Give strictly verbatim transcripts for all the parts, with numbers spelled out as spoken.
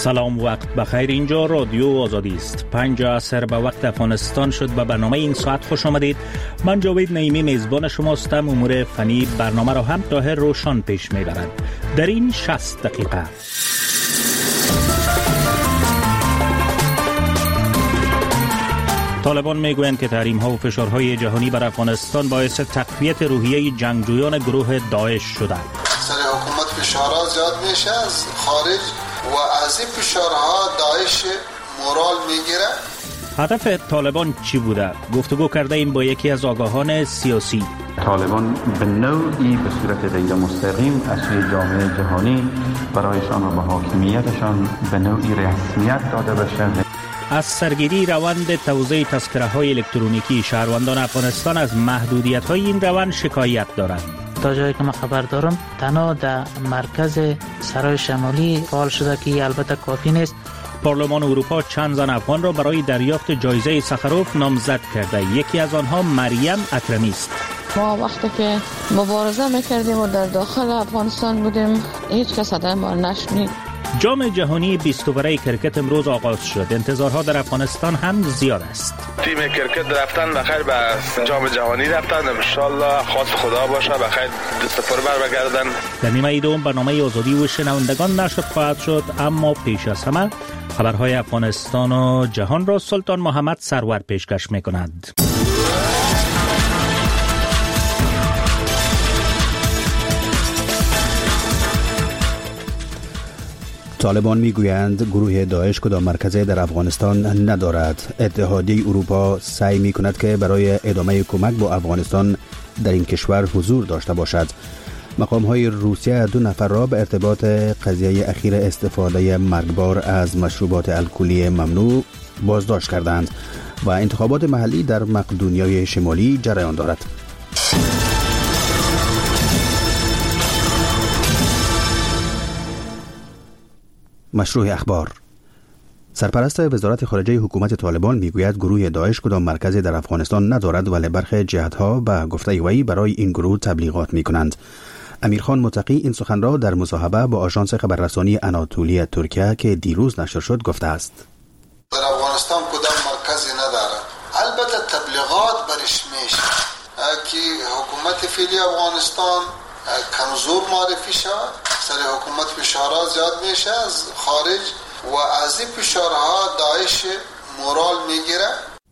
سلام، وقت بخیر. اینجا رادیو آزادی است. پنج عصر به وقت افغانستان شد. به برنامه این ساعت خوش آمدید. من جاوید نعیمی میزبان شماستم. امور فنی برنامه را هم طاهر روشان پیش میبرد. در این شصت دقیقه طالبان میگویند که تحریم‌ها و فشارهای جهانی بر افغانستان باعث تقویت روحیه جنگجویان گروه داعش شده. سر حکومت فشارها زیاد میشه از خارج و از این فشارها داعش مورال میگیره. هدف طالبان چی بوده؟ گفتگو کرده ایم با یکی از آگاهان سیاسی. طالبان به نوعی به صورت غیر مستقیم از سوی جامعه جهانی برایشان و به حاکمیتشان به نوعی رسمیت داده بشه. از سرگیری روند توزیع تذکره‌های الکترونیکی شهروندان افغانستان از محدودیت‌های این روند شکایت دارند. تا جایی که من خبر دارم تنها در مرکز سرای شمالی فعال شده که البته کافی نیست. پارلمان اروپا چند زن افغان را برای دریافت جایزه سخروف نامزد کرده. یکی از آنها مریم اکرمی است. ما وقتی که مبارزه میکردیم و در داخل افغانستان بودیم هیچ کس صدای ما نشنید. جام جهانی بیست اووره کرکت امروز آغاز شد. انتظارها در افغانستان هم زیاد است. تیم کرکت رفتن بخیر به جام جهانی رفتن، ان شاءالله خواست خدا باشه بخیر دست پر بر بگردن. در نیمه دوم برنامه آزادی و شنوندگان نشر خواهد شد، اما پیش از همه خبرهای افغانستان و جهان را سلطان محمد سرور پیشکش می‌کند. طالبان میگویند گروه داعش کدام مرکزی در افغانستان ندارد. اتحادیه اروپا سعی میکند که برای ادامه کمک با افغانستان در این کشور حضور داشته باشد. مقام های روسیه دو نفر را به ارتباط قضیه اخیر استفاده مرگبار از مشروبات الکلی ممنوع بازداشت کردند و انتخابات محلی در مقدونیای شمالی جریان دارد. مشروع اخبار. سرپرست وزارت خارجه حکومت طالبان میگوید گروه داعش کدام مرکزی در افغانستان ندارد، ولی برخی جهت‌ها به گفته وی برای این گروه تبلیغات میکنند. امیرخان متقی این سخن را در مصاحبه با آژانس خبررسانی اناتولی ترکیه که دیروز نشر شد گفته است. در افغانستان کدام مرکزی ندارد. البته تبلیغات برش میشه که حکومت فعلی افغانستان کمزور معرفی شود. سر حکومت فشارها زیاد میشه از خارج و از این فشارها داعش مورال میگیره.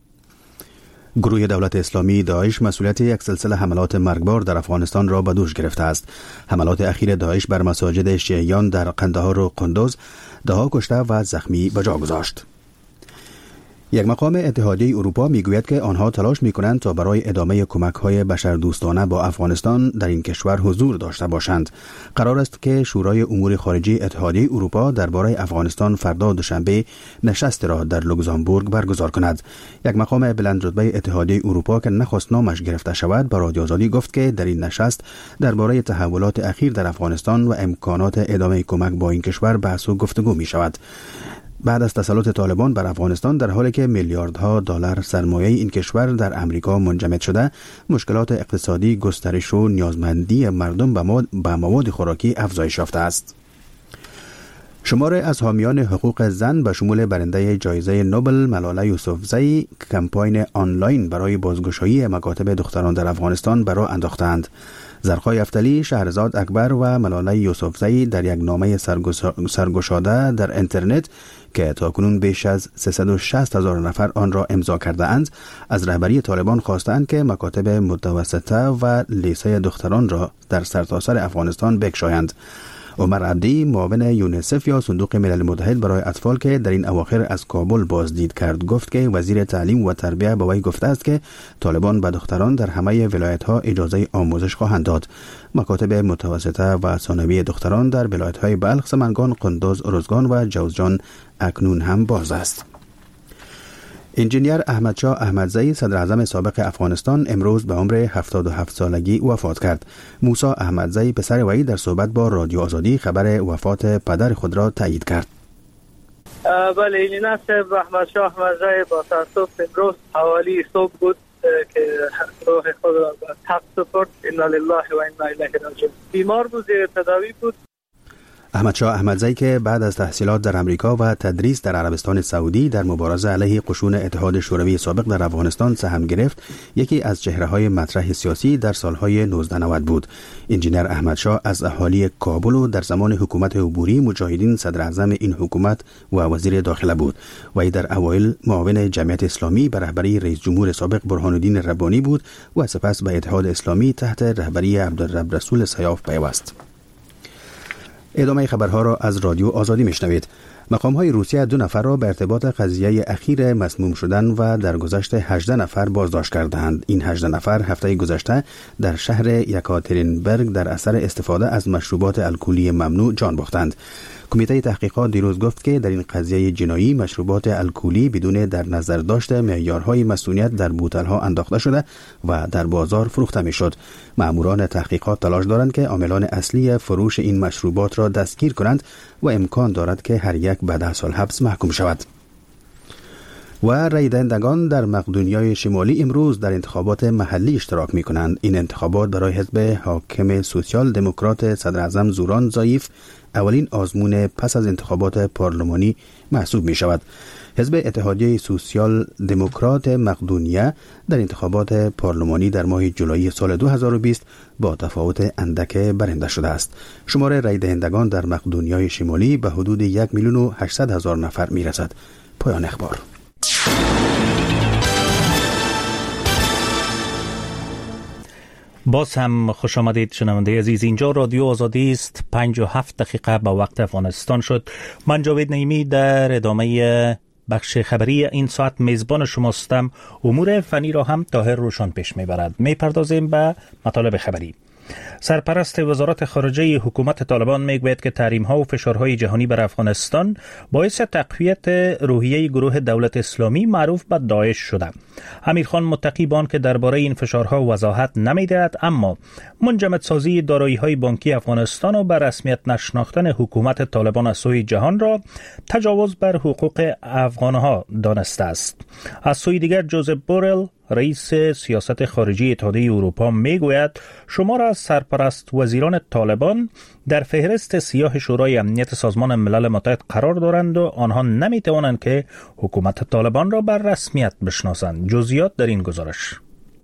گروه دولت اسلامی داعش مسئولیت یک سلسله حملات مرگبار در افغانستان را به دوش گرفته است. حملات اخیر داعش بر مساجد شیعیان در قندهار و قندوز دهها کشته و زخمی به جا گذاشت. یک مقام اتحادیه اروپا میگوید که آنها تلاش میکنند تا برای ادامه کمک‌های بشردوستانه با افغانستان در این کشور حضور داشته باشند. قرار است که شورای امور خارجه اتحادیه اروپا درباره افغانستان فردا دوشنبه نشست را در لوکزامبورگ برگزار کند. یک مقام بلند رتبه اتحادیه اروپا که نخواست نامش گرفته شود به رادیو آزادی گفت که در این نشست درباره تحولات اخیر در افغانستان و امکانات ادامه کمک با این کشور بحث و گفتگو می شود. بعد از تسلط طالبان بر افغانستان در حالی که میلیاردها دلار سرمایه این کشور در امریکا منجمد شده، مشکلات اقتصادی، گسترش و نیازمندی مردم به مواد خوراکی افزایش یافته است. شمار از حامیان حقوق زن به شمول برنده جایزه نوبل ملاله یوسفزئی کمپاین آنلاین برای بازگشایی مکاتب دختران در افغانستان برای انداختند. زرخای افتلی، شهرزاد اکبر و ملاله یوسفزئی در یک نامه سرگشاده در اینترنت که تاکنون بیش از سیصد و شصت هزار نفر آن را امضا کرده اند، از رهبری طالبان خواستند که مکاتب متوسطه و لیسه دختران را در سرتاسر افغانستان بگشایند. عمر عبدی، معاون یونیسف یا صندوق ملل متحد برای اطفال که در این اواخر از کابل بازدید کرد، گفت که وزیر تعلیم و تربیت به وی گفته است که طالبان به دختران در همه ولایت‌ها اجازه آموزش خواهند داد. مکاتب متوسطه و ثانوی دختران در ولایت‌های بلخ، سمنگان، قندوز، ارزگان و جوزجان اکنون هم باز است. انجینیر احمدشاه احمدزئی صدر اعظم سابق افغانستان امروز به عمر هفتاد و هفت سالگی وفات کرد. موسی احمدزئی پسر وی در صحبت با رادیو آزادی خبر وفات پدر خود را تایید کرد. بله، این نصب احمدشاه احمدزئی با تاسف امروز حوالی صبح بود که روح خود را به حق سپرد. انا لله و انا الیه راجعون. بیمار بود، تداوی بود. احمدشاه احمدزی که بعد از تحصیلات در امریکا و تدریس در عربستان سعودی در مبارزه علیه قشون اتحاد شوروی سابق در افغانستان سهم گرفت، یکی از چهره‌های مطرح سیاسی در سالهای نوزده نود بود. انجینر احمدشاه از اهالی کابل و در زمان حکومت عبوری مجاهدین صدر اعظم این حکومت و وزیر داخله بود و ای در اوایل معاون جمعیت اسلامی به رهبری رئیس جمهور سابق برهان الدین ربانی بود و سپس به اتحاد اسلامی تحت رهبری عبدالرب رسول سیاف پیوست. ادامه خبرها را از رادیو آزادی میشنوید. مقام‌های روسیه دو نفر را به ارتباط قضیه اخیر مسموم شدن و در گذشت هجده نفر بازداشت کردند. این هجده نفر هفته گذشته در شهر یکاترینبرگ در اثر استفاده از مشروبات الکلی ممنوع جان باختند. کمیته تحقیقات دیروز گفت که در این قضیه جنایی مشروبات الکلی بدون در نظر داشته معیارهای مسئولیت در بوتل‌ها انداخته شده و در بازار فروخته می‌شد. مأموران تحقیقات تلاش دارند که عاملان اصلی فروش این مشروبات را دستگیر کنند و امکان دارد که هر یک به ده سال حبس محکوم شود. و رای دهندگان در مقدونیای شمالی امروز در انتخابات محلی اشتراک می کنند. این انتخابات برای حزب حاکم سوسیال دموکرات صدر اعظم زوران زایف اولین آزمون پس از انتخابات پارلمانی محسوب می شود. حزب اتحادیه سوسیال دموکرات مقدونیه در انتخابات پارلمانی در ماه جولای سال دو هزار و بیست با تفاوت اندک برنده شده است. شمار رای دهندگان در مقدونیای شمالی به حدود یک میلیون و هشتصد هزار نفر می رسد. پایان اخبار. باز هم خوش آمدید شنونده عزیز. اینجا رادیو آزادی است. پنج و هفت دقیقه به وقت افغانستان شد. من جاوید نعیمی در ادامه بخش خبری این ساعت میزبان شماستم. امور فنی را هم طاهر روشان پیش میبرد. میپردازیم به مطالب خبری. سرپرست وزارت خارجه حکومت طالبان میگوید که تحریم‌ها و فشارهای جهانی بر افغانستان باعث تقویت روحیه گروه دولت اسلامی معروف به داعش شده. امیرخان متقی بان که درباره این فشارها وضاحت نمی‌دهد، اما منجمدسازی دارایی‌های بانکی افغانستان و به رسمیت نشناختن حکومت طالبان از سوی جهان را تجاوز بر حقوق افغانها دانسته است. از سوی دیگر جوزف بورل رئیس سیاست خارجی اتحادیه اروپا میگوید شمار از سرپرست وزیران طالبان در فهرست سیاه شورای امنیت سازمان ملل متحد قرار دارند و آنها نمیتوانند که حکومت طالبان را بر رسمیت بشناسند. جزئیات در این گزارش.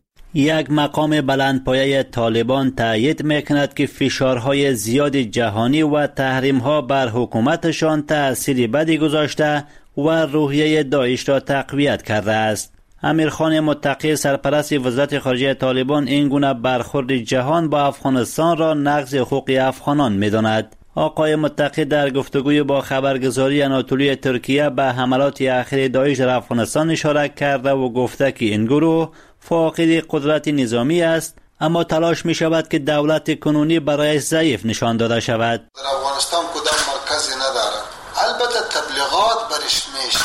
یک مقام بلندپایه طالبان تایید میکند که فشارهای زیاد جهانی و تحریم‌ها بر حکومتشان تأثیر بدی گذاشته و روحیه داعش را تقویت کرده است. امیرخان متقی سرپرست وزارت خارجه طالبان این گونه برخورد جهان با افغانستان را نقض حقوق افغانان می‌داند. آقای متقی در گفتگوی با خبرگزاری آناتولی ترکیه به حملات اخیر داعش در افغانستان اشاره کرده و گفته که این گروه فاقد قدرت نظامی است، اما تلاش می شود که دولت کنونی برایش ضعیف نشان داده شود. در افغانستان کدام مرکزی نداره. البته تبلیغات برش میشه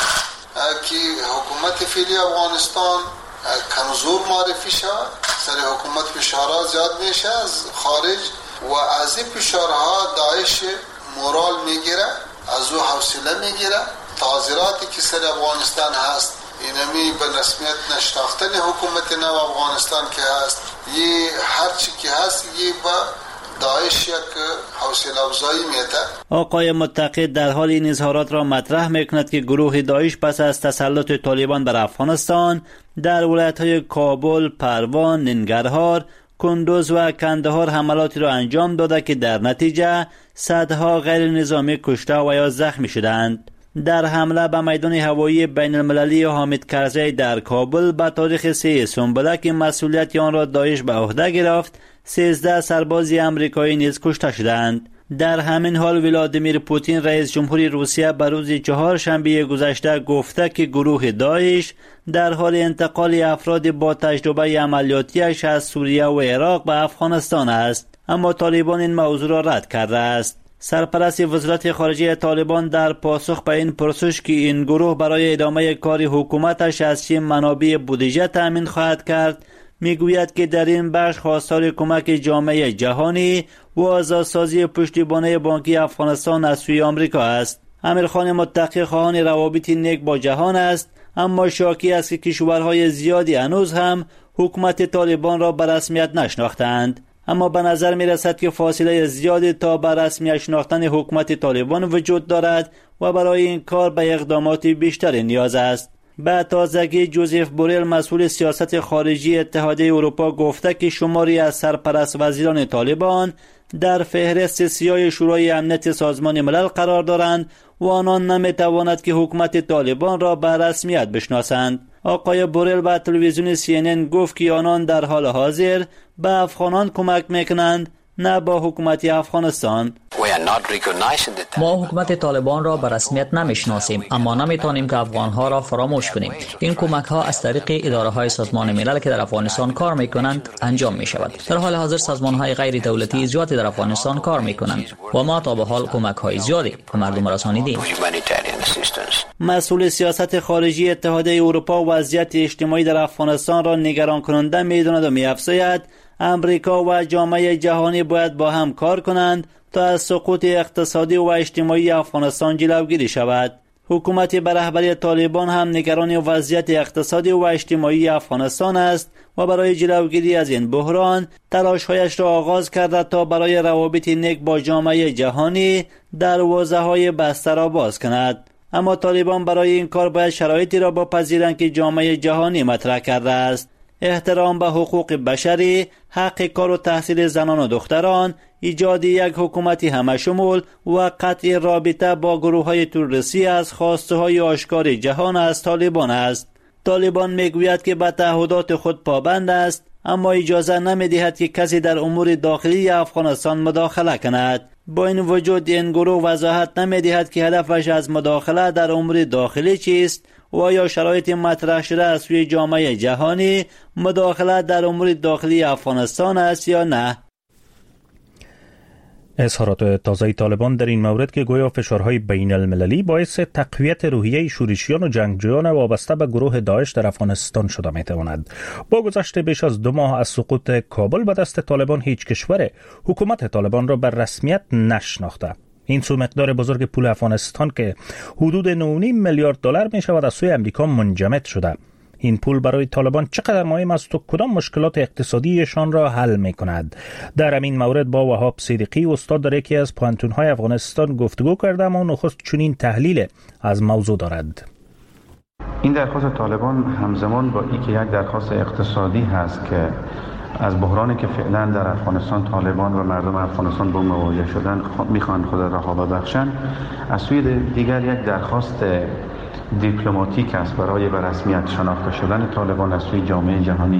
که حکومت فعلی افغانستان کمزور معرفی شود، سر حکومت فشارها زیاد میشه از خارج و از این فشارها داعش مورال میگیره، از او حوصله میگیره. تعذیراتی که سر افغانستان هست اینمی به رسمیت نشناختن حکومت نو افغانستان که هست، یه هرچی که هست یه با داعش یک حوصله افزایی میده. آقای متقی در حال این اظهارات را مطرح میکند که گروه داعش پس از تسلط طالبان بر افغانستان در ولایت‌های کابل، پروان، ننگرهار، کندوز و کندهار حملاتی را انجام داده که در نتیجه صدها غیر نظامی کشته و یا زخمی شدند. در حمله به میدان هوایی بین المللی حامد کرزی در کابل به تاریخ سه سنبله که مسئولیت آن را داعش به عهده گرفت، سیزده سرباز امریکایی نیز کشته شدند. در همین حال ولادیمیر پوتین رئیس جمهوری روسیه به روز چهارشنبه گذشته گفته که گروه داعش در حال انتقال افراد با تجربه عملیاتیش از سوریه و عراق به افغانستان است، اما طالبان این موضوع را رد کرده است. سرپرست وزارت خارجه طالبان در پاسخ به این پرسش که این گروه برای ادامه کار حکومتش از چه منابع بودجه تامین خواهد کرد، میگوید که در این بخش خواستار کمک جامعه جهانی و آزادسازی پشتیبانی بانکی افغانستان از سوی آمریکا است. امیرخان متقی خواهان روابط نیک با جهان است، اما شاکی است که کشورهای زیادی هنوز هم حکومت طالبان را به رسمیت نشناختند. اما به نظر می رسد که فاصله زیادی تا به رسمی شناختن حکومت طالبان وجود دارد و برای این کار به اقدامات بیشتری نیاز است. به تازگی جوزف بوریل مسئول سیاست خارجی اتحادیه اروپا گفته که شماری از سرپرست وزیران طالبان در فهرست سیاه شورای امنیت سازمان ملل قرار دارند و آنان نمیتواند که حکومت طالبان را به رسمیت بشناسند. آقای بوریل به تلویزیون سی ان ان گفت که آنان در حال حاضر به افغانان کمک میکنند، نه با حکومت افغانستان. ما حکومت طالبان را به رسمیت نمیشناسیم، اما نمیتونیم که افغانها را فراموش کنیم. این کمک ها از طریق اداره های سازمان ملل که در افغانستان کار میکنند انجام می شود. در حال حاضر سازمان های غیر دولتی زیادی در افغانستان کار میکنند و ما تا به حال کمک های زیادی به مردم رسانیدیم. مسئول سیاست خارجی اتحادیه اروپا وضعیت اجتماعی در افغانستان را نگران کننده میداند و می‌افزاید امریکا و جامعه جهانی باید با هم کار کنند تا از سقوط اقتصادی و اجتماعی افغانستان جلوگیری شود. حکومت به رهبری طالبان هم نگران وضعیت اقتصادی و اجتماعی افغانستان است و برای جلوگیری از این بحران تلاش‌هایش را آغاز کرده تا برای روابط نیک با جامعه جهانی دروازه‌های بسته را باز کند. اما طالبان برای این کار باید شرایطی را بپذیرند که جامعه جهانی مطرح کرده است: احترام به حقوق بشری، حق کار و تحصیل زنان و دختران، ایجاد یک حکومت همشمول و قطع رابطه با گروه‌های تروریستی از خواسته‌های آشکار جهان از طالبان است. طالبان میگوید که به تعهدات خود پابند است، اما اجازه نمی‌دهد که کسی در امور داخلی افغانستان مداخله کند. با این وجود این گروه وضاحت نمی‌دهد که هدفش از مداخله در امور داخلی چیست و آیا شرایط مطرح شده از سوی جامعه جهانی مداخله در امور داخلی افغانستان است یا نه. اظهارات تازه طالبان در این مورد که گویا فشارهای بین المللی باعث تقویت روحیه شورشیان و جنگجویان وابسته به گروه داعش در افغانستان شده میتواند. با گذشت بیش از دو ماه از سقوط کابل به دست طالبان هیچ کشور حکومت طالبان را به رسمیت نشناخته. این سو مقدار بزرگ پول افغانستان که حدود نه و نیم میلیارد دلار می شود از سوی امریکا منجمد شده. این پول برای طالبان چقدر مهم است و کدام مشکلات اقتصادیشان را حل می کند؟ در همین مورد با وهاب صدیقی استاد در یکی از پوانتون‌های افغانستان گفتگو کردم و نخست چنین تحلیل از موضوع دارد. این درخواست طالبان همزمان با اینکه یک درخواست اقتصادی هست که از بحرانی که فعلا در افغانستان طالبان و مردم افغانستان با مواجه شدن میخوان خود را رها ببخشند، از سوی دیگر یک درخواست دیپلماتیک است برای به رسمیت شناخته شدن طالبان از سوی جامعه جهانی.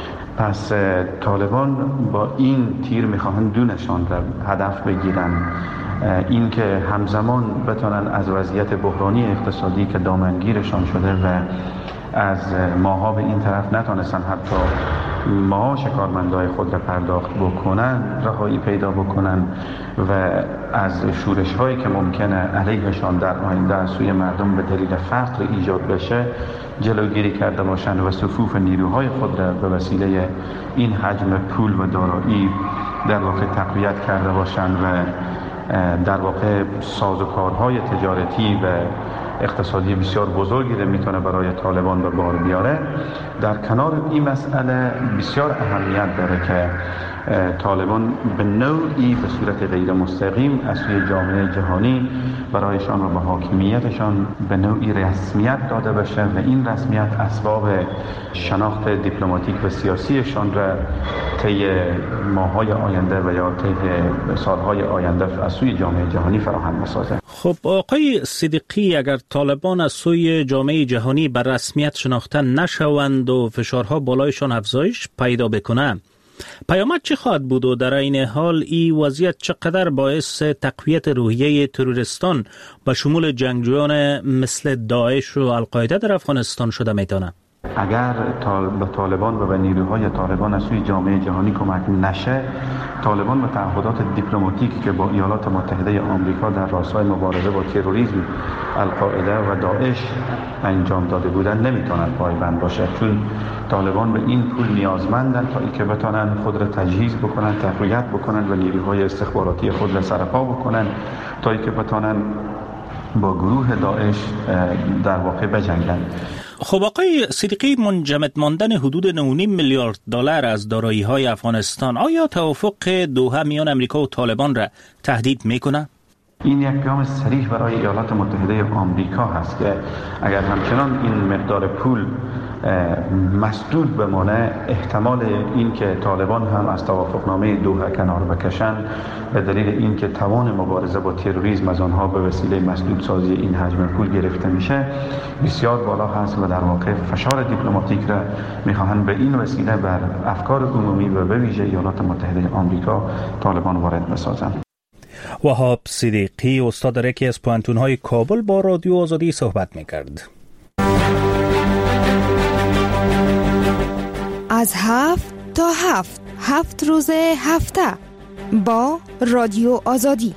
پس طالبان با این تیر میخواهند دو نشان را هدف بگیرن: این که همزمان بتونن از وضعیت بحرانی اقتصادی که دامنگیرشان شده و از ماها به این طرف نتونستن حتی معاش کارمندای خود را پرداخت بکنن رهایی پیدا بکنن و از شورش هایی که ممکنه علیهشان در آینده از سوی مردم به دلیل فقر ایجاد بشه جلوگیری کرده باشند و صفوف نیروهای خود را به وسیله این حجم پول و دارایی در واقع تقویت کرده باشند و در واقع سازوکارهای تجارتی و اقتصادی بسیار بزرگی را میتونه برای طالبان به بار بیاره. در کنار این مسئله بسیار اهمیت داره که طالبان به نوعی به صورت غیر مستقیم از سوی جامعه جهانی برایشان و به حاکمیتشان به نوعی رسمیت داده بشه و این رسمیت اسباب شناخت دیپلماتیک و سیاسیشان را طی ماه‌های آینده و یا طی سال‌های آینده از سوی جامعه جهانی فراهم بسازه. خب آقای صدیقی، اگر طالبان از سوی جامعه جهانی بر رسمیت شناخته نشوند و فشارها بالایشان افزایش پیدا بکنه، پیامد چه خواهد بود و در این حال این وضعیت چقدر باعث تقویت روحیه تروریستان به شمول جنگجویان مثل داعش و القاعده در افغانستان شده میتونه؟ اگر به طالبان و به نیروهای طالبان از سوی جامعه جهانی کمک نشه، طالبان به تعهدات دیپلماتیکی که با ایالات متحده آمریکا در راستای مبارزه با تروریسم، القاعده و داعش انجام داده بودن نمیتونن پایبند باشه، چون طالبان به این پول نیازمندن تا اینکه بتونن خود را تجهیز بکنن، تقویت بکنن و نیروهای استخباراتی خود را سرپا بکنن تا اینکه بتونن با گروه داعش در واقع بجنگن. خب آقای صدیقی، منجمد ماندن حدود نه و نیم میلیارد دلار از دارایی‌های افغانستان آیا توافق دوحه میان امریکا و طالبان را تهدید میکنه؟ این یک پیام صریح برای ایالات متحده آمریکا هست که اگر همچنان این مقدار پول مسدود بمانه، احتمال این که طالبان هم از توافقنامه دوحه کنار بکشند به دلیل این که توان مبارزه با تروریسم از آنها به وسیله مسدود سازی این حجم پول گرفته میشه بسیار بالا هست و در واقع فشار دیپلماتیک را میخواهند به این وسیله بر افکار عمومی و به ویژه ایالات متحده آمریکا طالبان وارد بسازند. وهاب صدیقی، استاد در یکی از پوهنتون‌های کابل، با رادیو آزادی صحبت میکرد. از هفت تا هفت هفت روز هفته با رادیو آزادی.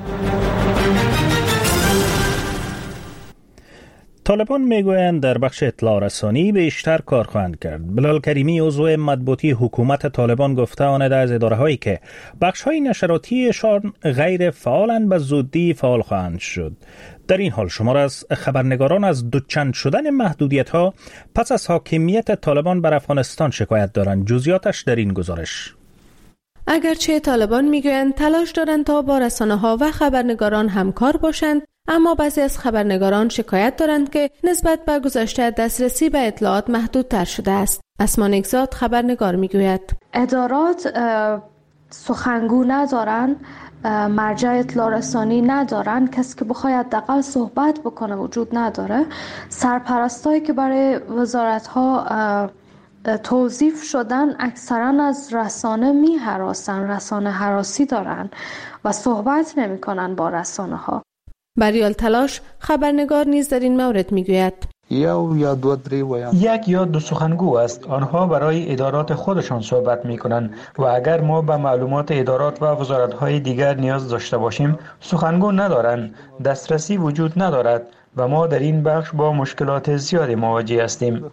طالبان میگویند در بخش اطلاع رسانی بیشتر کار خواهند کرد. بلال کریمی، عضو مطبوعاتی حکومت طالبان، گفته آنده از اداره هایی که بخش های نشراتیشان غیر فعالند به زودی فعال خواهند شد. در این حال شمار از خبرنگاران از دوچند شدن محدودیت ها پس از حاکمیت طالبان بر افغانستان شکایت دارند. جزئیاتش در این گزارش. اگرچه طالبان میگویند تلاش دارند تا با رسانه ها و خبرنگاران همکار باشند، اما بعضی از خبرنگاران شکایت دارند که نسبت به گذشته دسترسی به اطلاعات محدودتر شده است. اسما نگزاد خبرنگار میگوید ادارات سخنگو ندارن، مرجع اطلاع رسانی ندارن، کسی که بخواد حداقل صحبت بکنه وجود نداره. سرپرستایی که برای وزارت ها توظیف شدن اکثرا از رسانه می هراسن، رسانه هراسی دارن و صحبت نمی کنن با رسانه ها. بریال تلاش خبرنگار نیز در این مورد می گوید یا یا دو یک یا دو سخنگو است. آنها برای ادارات خودشان صحبت می کنند و اگر ما به معلومات ادارات و وزارت های دیگر نیاز داشته باشیم، سخنگو ندارند، دسترسی وجود ندارد و ما در این بخش با مشکلات زیادی مواجه هستیم.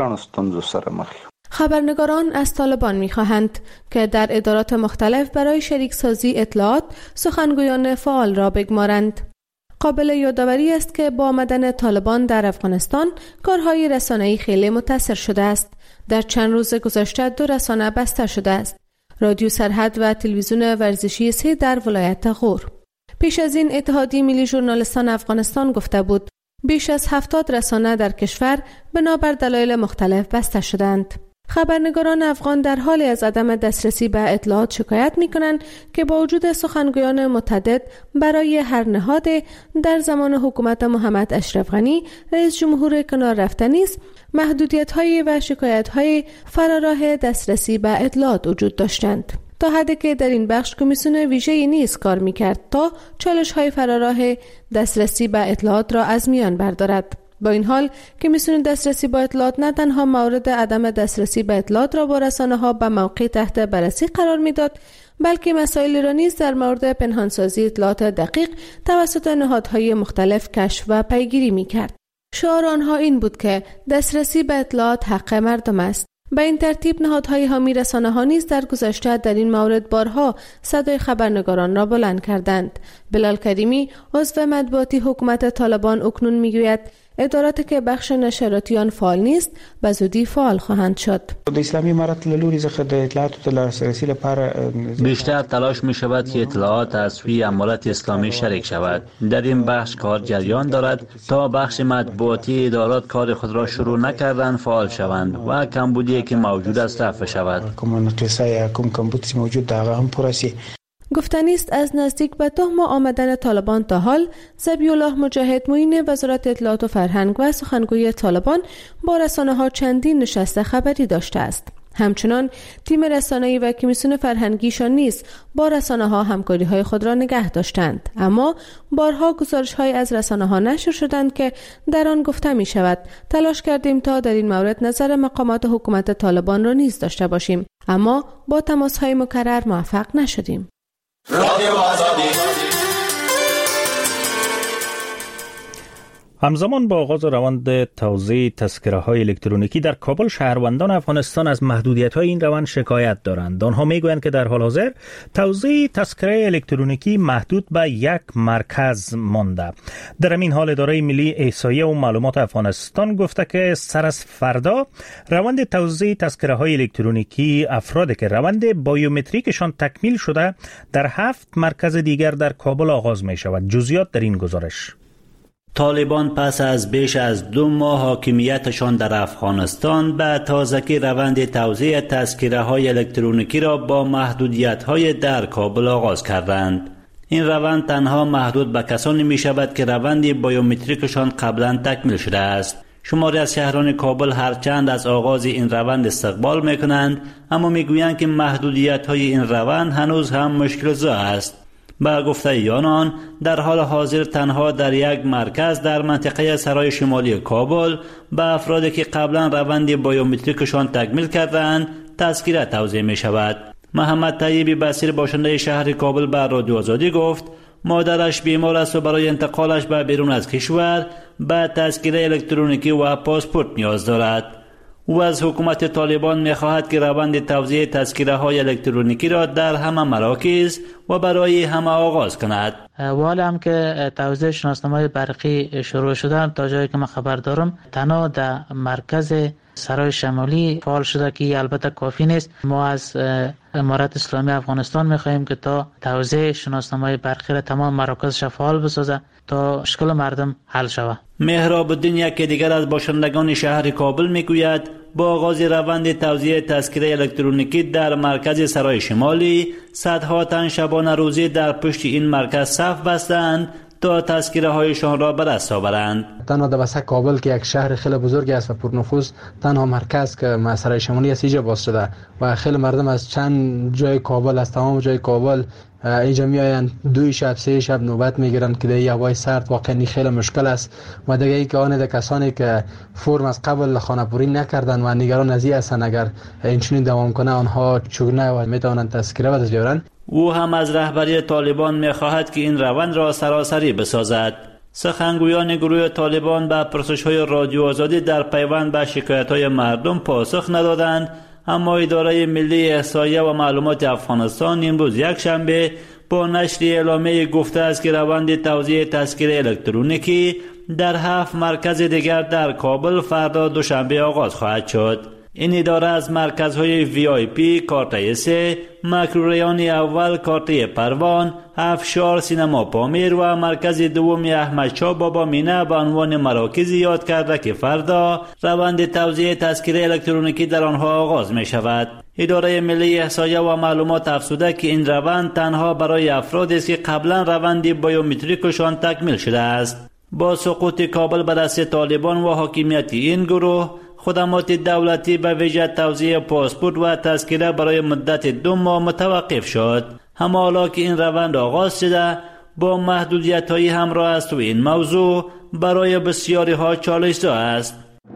خبرنگاران از طالبان می‌خواهند که در ادارات مختلف برای شریک سازی اطلاعات سخنگویان فعال را بگمارند. قابل یادآوری است که با آمدن طالبان در افغانستان کارهای رسانه‌ای خیلی متاثر شده است. در چند روز گذشته دو رسانه بسته شده است: رادیو سرحد و تلویزیون ورزشی سه در ولایت غور. پیش از این اتحادیه ملی ژورنالیستان افغانستان گفته بود بیش از هفتاد رسانه در کشور بنابر دلایل مختلف بسته شدند. خبرنگاران افغان در حالی از عدم دسترسی به اطلاعات شکایت می‌کنند که با وجود سخنگویان متعدد برای هر نهاد در زمان حکومت محمد اشرف غنی رئیس جمهور کنار رفته نیز محدودیت‌های و شکایت‌های فراراه دسترسی به اطلاعات وجود داشتند، تا حدی که در این بخش کمیسیون ویژه‌ای نیز کار می‌کرد تا چالش‌های فراراه دسترسی به اطلاعات را از میان بردارد. با این حال کمیسیون دسترسی به اطلاعات نه تنها مورد عدم دسترسی به اطلاعات را با رسانه‌ها به موقع تحت بررسی قرار می‌داد، بلکه مسائل را نیز در مورد پنهانسازی اطلاعات دقیق توسط نهادهای مختلف کشف و پیگیری می‌کرد. شعار آنها این بود که دسترسی به اطلاعات حق مردم است. به این ترتیب نهادهای حامی رسانه‌ها نیز در گذشته در این مورد بارها صدای خبرنگاران را بلند کردند. بلال کریمی، عضو مطبوعاتی حکومت طالبان، اکنون میگوید اداراتی که بخش نشراتی آن فعال نیست به زودی فعال خواهند شد. د اسلامي امارت له لوري څخه د اطلاعاتو د لاسرسي لپاره بیشتر تلاش می شود که اطلاعات از سوی امارت اسلامی شریک شود. در این بخش کار جریان دارد تا بخش مطبوعاتی ادارات کار خود را شروع نکردن فعال شوند و کمبودی که موجود است رفع شود. کوم نقصای کوم کمبودی موجود دغه هم پرسی. گفتنی است از نزدیک به دو ماه آمدن طالبان تا حال ذبیح الله مجاهد، معین وزارت اطلاعات و فرهنگ و سخنگوی طالبان، با رسانه‌ها چندین نشست خبری داشته است. همچنان تیم رسانه‌ای و کمیسیون فرهنگیشان نیز با رسانه‌ها همکاری‌های خود را نگه داشتند، اما بارها گزارش‌های از رسانه‌ها نشر شدند که در آن گفته می‌شود تلاش کردیم تا در این مورد نظر مقامات حکومت طالبان را نیز داشته باشیم، اما با تماس‌های مکرر موفق نشدیم. همزمان با آغاز روند توزیع تذکره های الکترونیکی در کابل، شهروندان افغانستان از محدودیت های این روند شکایت دارند. آنها میگویند که در حال حاضر توزیع تذکره الکترونیکی محدود به یک مرکز مانده. در این حال اداره ملی احصایه و معلومات افغانستان گفته که سر از فردا روند توزیع تذکره های الکترونیکی افرادی که روند بایومتریکشان تکمیل شده در هفت مرکز دیگر در کابل آغاز می شود. جزئیات در این گزارش. طالبان پس از بیش از دو ماه حاکمیتشان در افغانستان به تازگی روند توزیع تذکره های الکترونیکی را با محدودیت های در کابل آغاز کردند. این روند تنها محدود به کسانی می شود که روند بایومتریکشان قبلا تکمیل شده است. شماری از شهران کابل هرچند از آغاز این روند استقبال می کنند، اما می گویند که محدودیت های این روند هنوز هم مشکل زا است. با گفته آنان در حال حاضر تنها در یک مرکز در منطقه سرای شمالی کابل به افرادی که قبلا روند بایومتریکشان تکمیل کردند تذکره توزیع می شود. محمد طیبی بصیر باشنده شهر کابل به رادیو آزادی گفت مادرش بیمار است و برای انتقالش به بیرون از کشور به تذکره الکترونیکی و پاسپورت نیاز دارد. او از حکومت طالبان می‌خواهد که روند توزیع تذکره های الکترونیکی را در همه مراکز و برای همه آغاز کند. والا هم که توزیع شناسنامه‌های برقی شروع شده، تا جایی که من خبر دارم تنها در مرکز سرای شمالی فعال شده که البته کافی نیست. ما از امارت اسلامی افغانستان می‌خواهیم که تا توزیع شناسنامه‌های برقی را تمام مراکزش فعال بسازه تا مشکل مردم حل شود. مهراب الدین یکی دیگر از باشندگان شهر کابل میگوید با آغاز روند توزیع تذکره الکترونیکی در مرکز سرای شمالی صدها تن شبانه روزی در پشت این مرکز صف بستند تا تذکره هایشان را به دست آورند. تنها در وسط کابل که یک شهر خیلی بزرگی است و پرنفوذ، تنها مرکز که سرای شمالی است اینجا باز شده و خیلی مردم از چند جای کابل، از تمام جای کابل اینجا می آیند، دوی شب سه شب نوبت میگیرند که در هوای سرد واقعا خیلی مشکل است. و دیگه ای که آن ده کسانی که فرم از قبل خانه پوری نکردند و نگران از این هستند اگر اینچنین دوام کنه آنها چگونه و میتوانند تذکره به دست بیارند. او هم از رهبری طالبان میخواهد که این روند را سراسری بسازد. سخنگویان گروه طالبان به پرسش‌های رادیو آزادی در پیوند به شکایت‌های مردم پاسخ ندادند، اما اداره ملی احصایه و معلومات افغانستان امروز یک شنبه با نشر اعلامیه گفته است که روند توزیع تذکره الکترونیکی در هفت مرکز دیگر در کابل فردا دوشنبه آغاز خواهد شد. این اداره از مرکزهای وی آی پی، کارته سه، مکروریان اول، کارته پروان، افشار، سینما پامیر و مرکز دوم احمد شاه بابا مینه به عنوان مراکز یاد کرده که فردا روند توزیع تذکره الکترونیکی در آنها آغاز می شود. اداره ملی احصایه و معلومات افزوده که این روند تنها برای افرادی است که قبلا روند بایومتریکشان تکمیل شده است. با سقوط کابل به دست طالبان و حاکمیت این گروه، خدمات دولتی به ویژه توزیع پاسپورت و تذکره برای مدت دو ماه متوقف شد. اما حالا که این روند آغاز شده با محدودیت‌های همراه است و این موضوع برای بسیاری ها چالش‌زا است.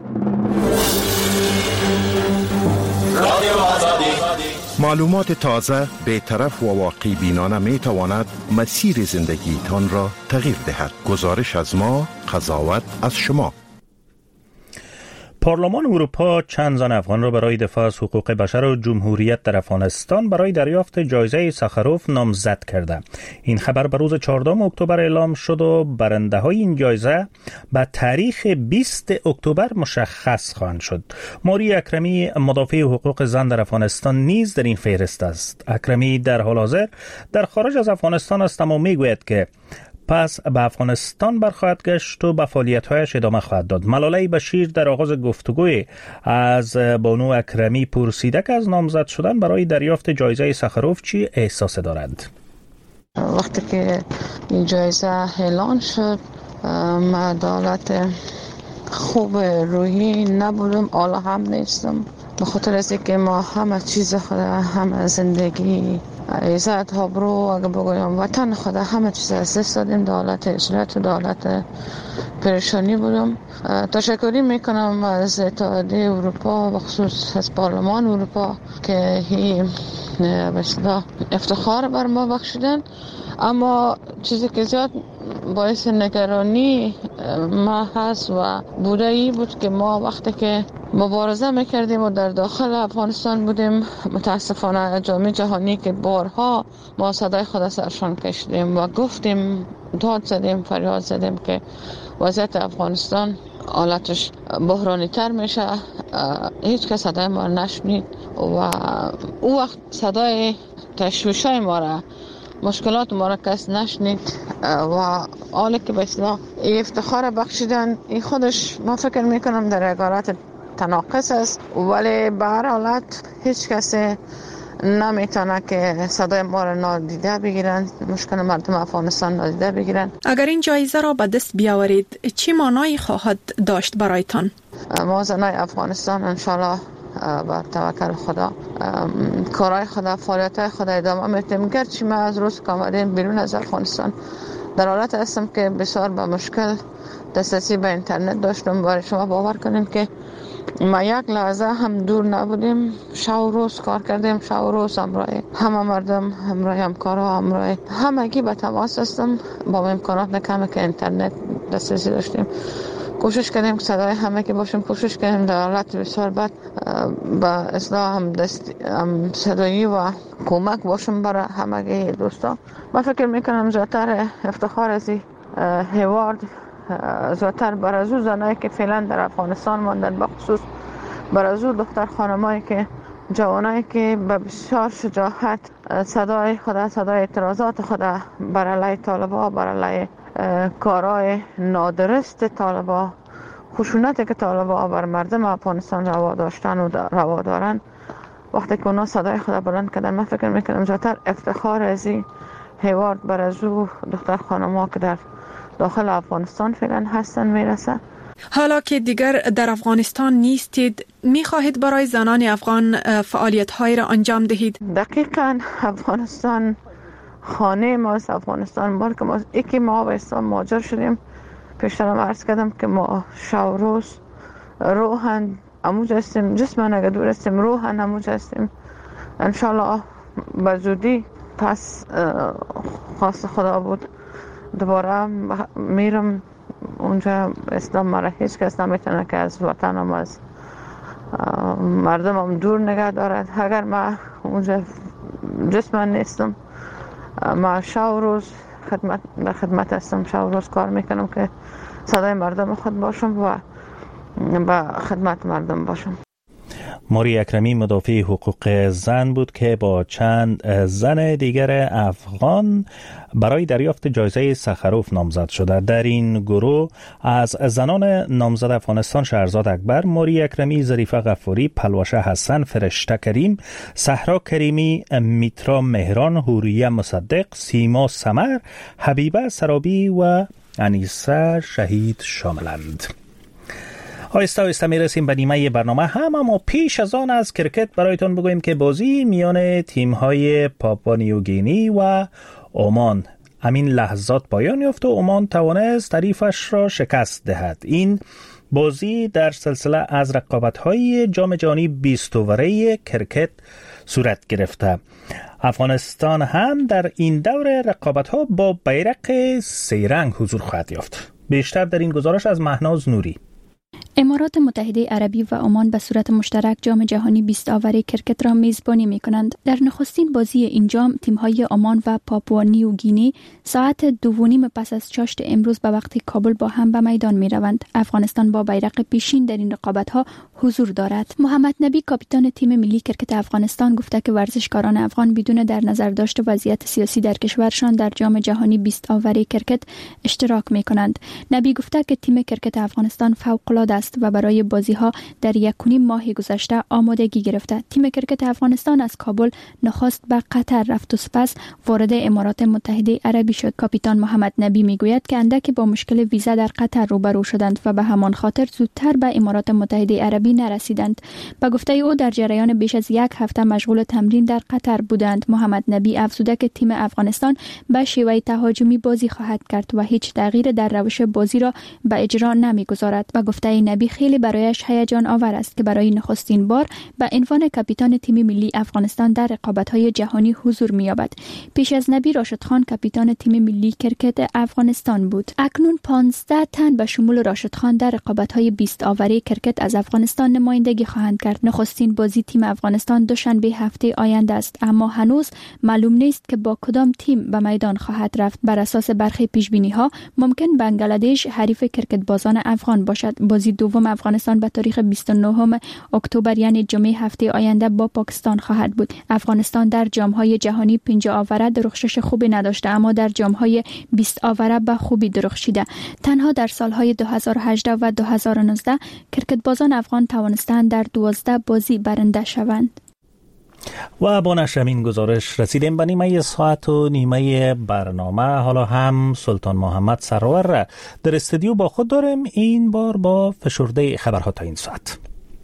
معلومات تازه، بی‌طرف و واقعی بینانه می تواند مسیر زندگی تان را تغییر دهد. گزارش از ما، قضاوت از شما. پارلمان اروپا چند زن افغان را برای دفاع از حقوق بشر و جمهوریت در افغانستان برای دریافت جایزه ساخاروف نامزد کرده. این خبر به روز چهاردهم اکتبر اعلام شد و برنده های این جایزه به تاریخ بیست اکتبر مشخص خواهند شد. ماری اکرمی، مدافع حقوق زن در افغانستان، نیز در این فهرست است. اکرمی در حال حاضر در خارج از افغانستان است، اما میگوید که پس به افغانستان برخواهد گشت و به فعالیت‌هایش ادامه خواهد داد. ملاله بشیر در آغاز گفتگوی از بانو اکرمی پرسیده که از نامزد شدن برای دریافت جایزه ساخاروف چی احساس دارند. وقتی که این جایزه اعلان شد، من حالت خوب روحی نبودم، حالا هم نیستم، به خاطر از اینکه ما همه چیز خود، همه زندگی، عزت، آبرو، اگه بگویم وطن خود، همه چیز از دست دادیم. دولت اسرت و دولت پریشانی بودم. تشکری میکنم از اتحادیه اروپا و خصوص از پارلمان اروپا که این مثلا افتخار بر ما بخشیدن. اما چیزی که زیاد باعث نگرانی ما هست و بوده ای بود که ما وقتی که مبارزه میکردیم و در داخل افغانستان بودیم، متاسفانه جامعه جهانی که بارها ما صدای خود سرشان کشیدیم و گفتیم، داد زدیم، فریاد زدیم که وضعیت افغانستان حالتش بحرانی تر میشه. هیچ کس صدای ما نشنید و او وقت صدای تشویشای ما را، مشکلات ما را کس نشنید و حالی که به اصلاح افتخار بخشیدن این خودش ما فکر میکنم در حقارت تناقض است، ولی به هر حالت هیچ کسی نمیتونه که صدای ما را نادیده بگیرن، مشکل مردم افغانستان نادیده بگیرن. اگر این جایزه را به دست بیاورید چی معنایی خواهد داشت برایتان؟ ما زنای افغانستان انشالله با توکل خدا کارهای خدا، فعالیت‌های خدا ادامه میدیم. گرچه ما از روز که آمدیم بیرون از افغانستان در حالت هستم که بسیار با مشکل دسترسی به اینترنت داشتم. برای شما باور کنین که ما یک لحظه هم دور نبودیم، شب و روز کار کردیم، شب و روز همراه همه مردم، همراه همکارا، همراه همگی به تماس هستم. با امکانات نکمه که اینترنت دسترسی داشتیم، کوشش کردیم که صدای همه که باشیم، کوشش کردیم در حالت بسیار بد با اصلاح هم, دست... هم صدایی و کمک باشیم برای همه دوستا. من فکر میکنم زیادتر افتخار از هیوارد زیادتر بر از او زنایی که فعلا در افغانستان ماندن، بخصوص بر از او دختر خانمایی که جوانایی که به بسیار شجاعت صدای خدا، صدای اعتراضات خدا بر علیه طالبا، بر علیه کارهای نادرست طالبا، خشونتی که طالبا بر مردم افغانستان روا داشتن و روا دارن، وقتی که اونا صدای خدا بلند کردن، من فکر میکنم زیادتر افتخار از این هیوارد بر از او دختر خانم‌ها که در داخل افغانستان فعلا هستن میرسه. حالا که دیگر در افغانستان نیستید، میخواهید برای زنان افغان فعالیت‌هایی را انجام دهید؟ دقیقاً افغانستان خانه ماست، افغانستان ملک ماست. یکی ما به اسلام مهاجر شدیم، پیشترم عرض کردم که ما شب و روز روحاً اموج هستیم، جسماً اگر دور هستیم روحاً اموج هستیم. انشالله به زودی پس خواست خدا بود دوباره میرم اونجا. اسلام مرا هیچ کس نمیتونه که از وطنم، از مردمم دور نگه دارد. اگر ما اونجا جسماً نیستم، ما شب و روز خدمت به خدمت هستم، شب و روز کار میکنم که صدای مردم خود باشم و به خدمت مردم باشم. موری اکرمی مدافع حقوق زن بود که با چند زن دیگر افغان برای دریافت جایزه سخروف نامزد شده. در این گروه از زنان نامزد افغانستان شهرزاد اکبر، موری اکرمی، ظریفه غفوری، پلوشه حسن، فرشته کریم، صحرا کریمی، میترا مهران، حوریه مصدق، سیما سمر، حبیبه سرابی و انیسه شهید شاملند. آیسته آیسته میرسیم به نیمه برنامه هم، اما پیش از آن از کرکت برایتان بگویم که بازی میان تیم‌های پاپوا نیوگینی و عمان همین لحظات پایان یافت و عمان توانست حریفش را شکست دهد. این بازی در سلسله از رقابت‌های جام جهانی بیست اوره کرکت صورت گرفته. افغانستان هم در این دور رقابت‌ها با بیرق سه رنگ حضور خواهد یافت. بیشتر در این گزارش از مهناز نوری. امارات متحده عربی و عمان به صورت مشترک جام جهانی بیست آوره کرکت را میزبانی می کنند. در نخستین بازی این جام تیم‌های عمان و پاپوا نیوگینی ساعت دو و نیم پس از چاشت امروز به وقت کابل با هم به میدان می روند. افغانستان با بیرق پیشین در این رقابت‌ها حضور دارد. محمد نبی کاپیتان تیم ملی کرکت افغانستان گفته که ورزشکاران افغان بدون در نظر داشت وضعیت سیاسی در کشورشان در جام جهانی بیست آوره کرکت اشتراک می کنند. نبی گفته که تیم کرکت افغانستان فوق‌العاده است و برای بازی‌ها در یک و نیم ماه گذشته آمادگی گرفته. تیم کرکت افغانستان از کابل نخست به قطر رفت و سپس وارد امارات متحده عربی شد. کاپیتان محمد نبی میگوید که اندک با مشکل ویزا در قطر روبرو شدند و به همان خاطر زودتر به امارات متحده عربی ملی نرسیدند. به گفته او در جریان بیش از یک هفته مشغول تمرین در قطر بودند. محمد نبی افزوده که تیم افغانستان به شیوه تهاجمی بازی خواهد کرد و هیچ تغییر در روش بازی را به اجرا نمیگذارد. به گفته نبی خیلی برایش هیجان آور است که برای نخستین بار به عنوان کاپیتان تیم ملی افغانستان در رقابت‌های جهانی حضور می‌یابد. پیش از نبی راشد خان کاپیتان تیم ملی کرکت افغانستان بود. اکنون پانزده تن به شمول راشد خان در رقابت‌های بیست آوری کرکت از افغانستان نمایندگی خواهند کرد. نخستین بازی تیم افغانستان دوشنبه هفته آینده است، اما هنوز معلوم نیست که با کدام تیم به میدان خواهد رفت. بر اساس برخی پیش‌بینی‌ها ممکن بنگلادش حریف کرکت بازان افغان باشد. بازی دوم افغانستان به تاریخ بیست و نهم اکتبر یعنی جمعه هفته آینده با پاکستان خواهد بود. افغانستان در جام‌های جهانی پنجاه آوره درخشش خوبی نداشته، اما در جام‌های بیست آوره به خوبی درخشیده. تنها در سال‌های دو هزار و هجده و دو هزار و نوزده کرکت بازان افغان توانستند در دوازده بازی برنده شوند. و با نشر این گزارش رسیدیم به نیمه ساعت و نیمه برنامه. حالا هم سلطان محمد سرور را در استودیو با خود داریم، این بار با فشرده خبرها تا این ساعت.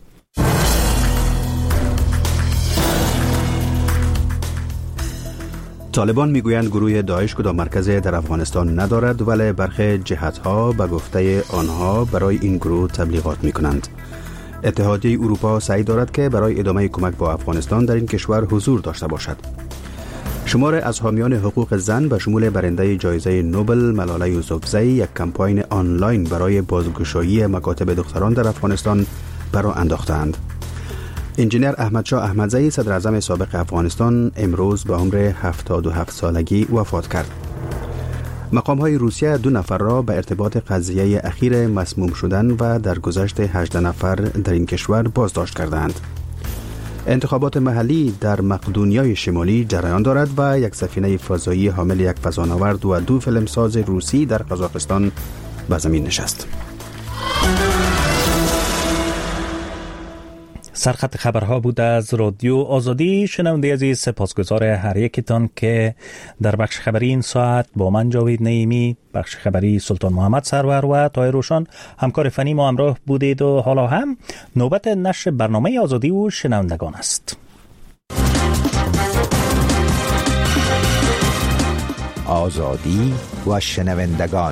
طالبان میگویند گروه داعش کدام مرکزی در افغانستان ندارد، ولی برخی جهت‌ها به گفته آنها برای این گروه تبلیغات میکنند. اتحادیه اروپا سعی دارد که برای ادامه کمک با افغانستان در این کشور حضور داشته باشد. شمار از حامیان حقوق زن به شمول برنده جایزه نوبل ملاله یوسفزئی یک کمپاین آنلاین برای بازگشایی مکاتب دختران در افغانستان برا انداختند. انجینر احمدشاه احمدزئی صدر اعظم سابق افغانستان امروز به عمر هفتاد و هفت سالگی وفات کرد. مقام‌های روسیه دو نفر را به ارتباط قضیه اخیر مسموم شدن و درگذشت هجده نفر در این کشور بازداشت کردند. انتخابات محلی در مقدونیای شمالی جریان دارد و یک سفینه فضایی حامل یک فضانورد و دو فیلمساز روسی در قزاقستان به زمین نشست. سرخط خبرها بود از رادیو آزادی. شنونده عزیز، سپاسگزار هر یکتان که در بخش خبری این ساعت با من جاوید نعیمی، بخش خبری سلطان محمد سرور و طاهر روشن همکار فنی ما همراه بودید و حالا هم نوبت نشر برنامه آزادی و شنوندگان است. آزادی و شنوندگان.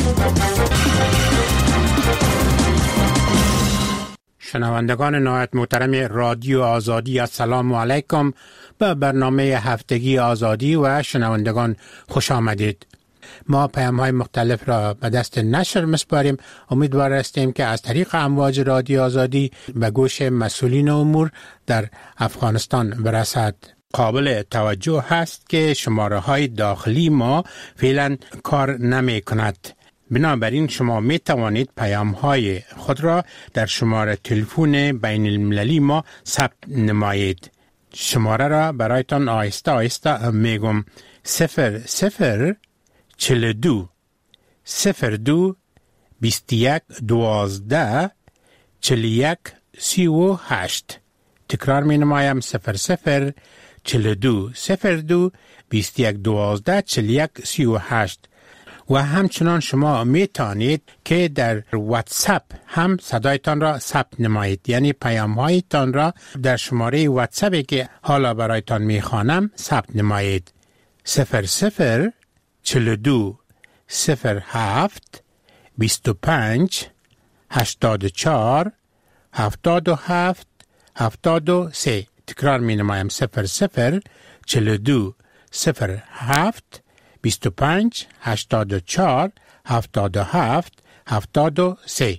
شنوندگان نهایت محترم رادیو آزادی، السلام علیکم. به برنامه هفتگی آزادی و شنوندگان خوش آمدید. ما پیام های مختلف را به دست نشر مسپاریم. امیدوار هستیم که از طریق امواج رادیو آزادی به گوش مسئولین امور در افغانستان برسد. قابل توجه هست که شماره های داخلی ما فعلا کار نمی کند. بنابراین شما می توانید پیام های خود را در شماره تلفن بین المللی ما ثبت نمایید. شماره را برایتان آهسته آهسته می گم. صفر صفر چل دو صفر دو بیست یک دوازده چل یک سی و هشت. تکرار می نمایم. صفر صفر چل دو صفر دو بیست یک دوازده چل یک سی و هشت. و همچنان شما می توانید که در واتساپ هم صدایتان را ثبت نمایید، یعنی پیام هایتان را در شماره واتساپی که حالا برایتان می خوانم ثبت نمایید. صفر صفر چل دو صفر هفت بیست و پنج هشتاد و چهار هفتاد و هفت هفتاد و سه. تکرار می نمایم. صفر صفر چل دو صفر هفت بیست و پنج هشتاد و چهار هفتاد و هفت هفتاد و سه.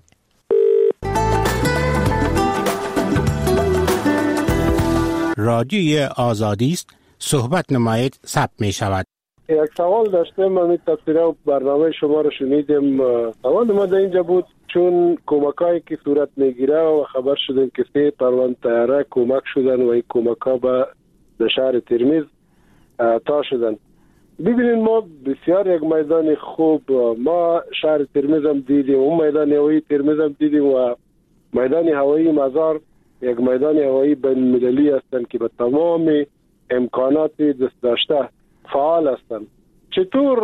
رادیوی آزادی است. صحبت نمایید. ثبت می شود. یک سوال داشتم. من این تصویره برنامه شما رو شنیدم. سوال ما در اینجا بود چون کمکایی که صورت میگیره و خبر شدیم که سه پرواز طیاره کمک شدن و این کمک ها به شهر ترمیز تا شدن. ببینید ما بسیار یک میدان خوب، ما شهر ترمیز هم دیدیم، اون میدان هوایی ترمیز هم دیدیم و میدان هوایی مزار یک میدان هوایی بین المللی هستند که به تمام امکانات دست داشته فعال هستند. چطور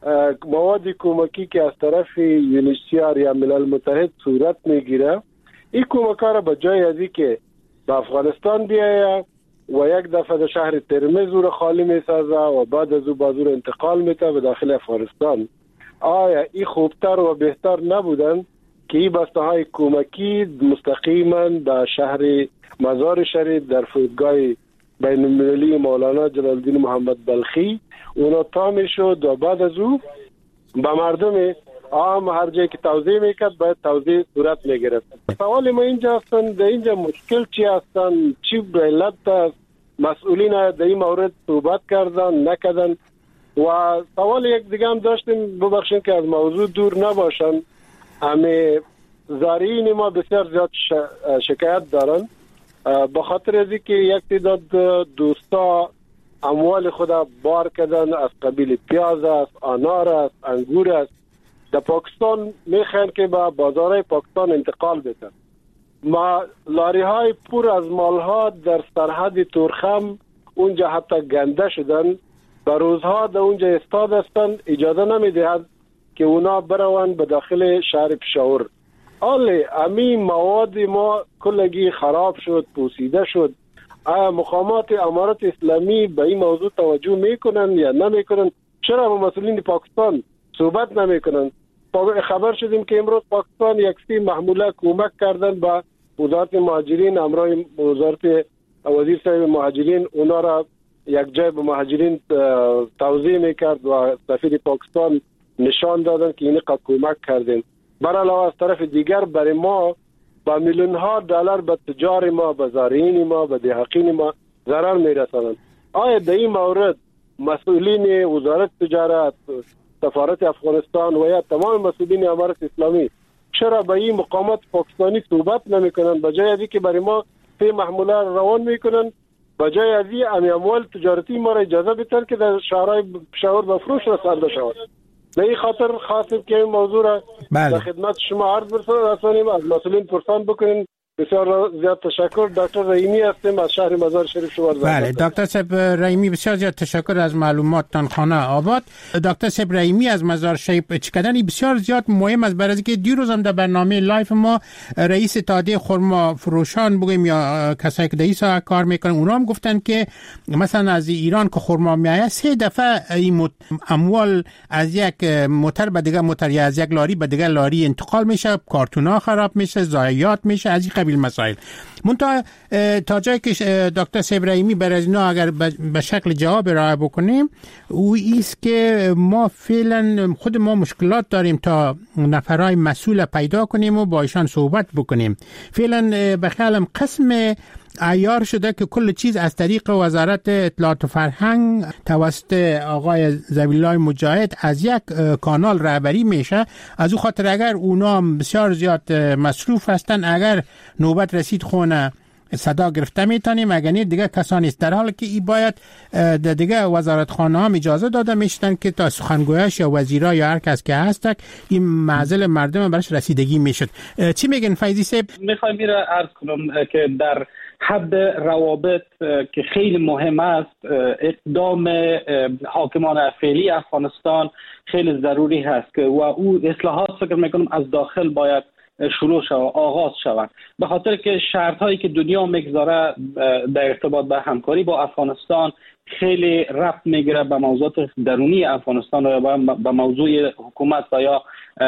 مواد کمکی که از طرف یونیسیار یا ملل متحد صورت میگیره این کمک ها را به جای از که به افغانستان بیاید و یک دفعه در شهر ترمز رو خالی میسازه و بعد از او بازو رو انتقال میده به داخل افغانستان، آیا این خوبتر و بهتر نبودن که این بسته های کمکی مستقیما به شهر مزار شریف در فرودگاه بین المللی مولانا جلال الدین محمد بلخی اونا تا میشد و بعد از او به مردم عام هر جایی که توزیع میکرد باید توزیع صورت میگرفت. سوال ما اینجا هستن، در اینجا مشکل چی هستن، چی به علت است؟ مسئولین در این مورد صحبت کردن نکردن؟ و سوال یک دیگه هم داشتیم، ببخشین که از موضوع دور نباشن، همه زارعین ما بسیار زیاد شکایت دارن به خاطر از اینکه یک تعداد دوستا اموال خود بار کردن از قبیل پیاز است، انار است، انگور است، در پاکستان میخوان که به بازارهای پاکستان انتقال بدن. ما لاری های پر از مال ها در سرحد تورخم اونجا حتی گنده شدن، به روزها در اونجا استاد هستند، اجازه نمیدهد که اونا بروند به داخل شهر پشاور. حالا امی مواد ما کلگی خراب شد، پوسیده شد. آیا مقامات امارت اسلامی به این موضوع توجه میکنن یا نمیکنن؟ چرا با مسئولین پاکستان صحبت نمیکنن؟ خبر شدیم که امروز پاکستان یک سی محموله کمک کردن با وزارت مهاجرین، امراه وزارت وزیر صاحب مهاجرین اونا را یک جای به مهاجرین توزیع میکرد و سفیر پاکستان نشان دادن که این کمک کردن. بر علاوه از طرف دیگر برای ما با میلیون ها دلار به تجار ما، به زارعین ما، به دهقین ما ضرر میرسانند. آیا در این مورد مسئولین وزارت تجارت، سفارت افغانستان و یا تمام مسئولین امارت اسلامی چرا به این مقامات پاکستانی صحبت نمیکنن؟ بجای از که برای ما سه محموله روان میکنن، بجای از این اموال تجارتی ما را اجازه بدن که در شهرهای پشاور به فروش رسانده شود. به این خاطر خواستیم که این موضوع را در خدمت شما عرض برسانیم، از مسئولین پرسان بکنین. بسیار زیاد تشکر. دکتر رحیمی هستیم از شهر مزار شریف شما. بله دکتر صاحب رحیمی بسیار زیاد تشکر از معلوماتتان خانه آباد. دکتر صاحب رحیمی از مزار شریف چقدر بسیار زیاد مهم است، برای اینکه دیروز هم در برنامه لایف ما رئیس اتحادیه خرما فروشان بگیم یا کسایی که در این ساحه کار میکنن اونا هم گفتن که مثلا از ایران که خرما میآید سه دفعه این اموال از یک موتر به دیگه موتر یا از یک لاری به دیگه لاری انتقال میشه، کارتونا خراب میشه، ضایعات میشه، از این قبیل مسائل. منتها تا جایی که دکتر صاحب رحیمی برای اینا اگر به شکل جواب ارائه بکنیم، او ایست که ما فعلا خود ما مشکلات داریم تا نفرای مسئول پیدا کنیم و با ایشان صحبت بکنیم. فعلا به خیالم قسم عیار شده که کل چیز از طریق وزارت اطلاعات و فرهنگ توسط آقای ذوی‌الله مجاهد از یک کانال رهبری میشه. از او خاطر اگر اونا بسیار زیاد مصروف هستن، اگر نوبت رسید خونه صدا گرفته میتونیم، اگر نه دیگه کسانی است، در حالی که ای باید دیگه وزارت خانه هم اجازه داده میشتن که تا سخنگویش یا وزیرا یا هر کس که هست این معزل مردم برش رسیدگی میشد. چی میگن فیضی صاحب؟ میخوام میره عرض کنم که در حد روابط که خیلی مهم است، اقدام حاکمان فعلی افغانستان خیلی ضروری هست که و او اصلاحات فکر میکنم از داخل باید شروع شود، آغاز شود، به خاطر که شرط هایی که دنیا میگذاره در ارتباط به همکاری با افغانستان خیلی ربط میگیره به موضوعات درونی افغانستان و به موضوع حکومت و یا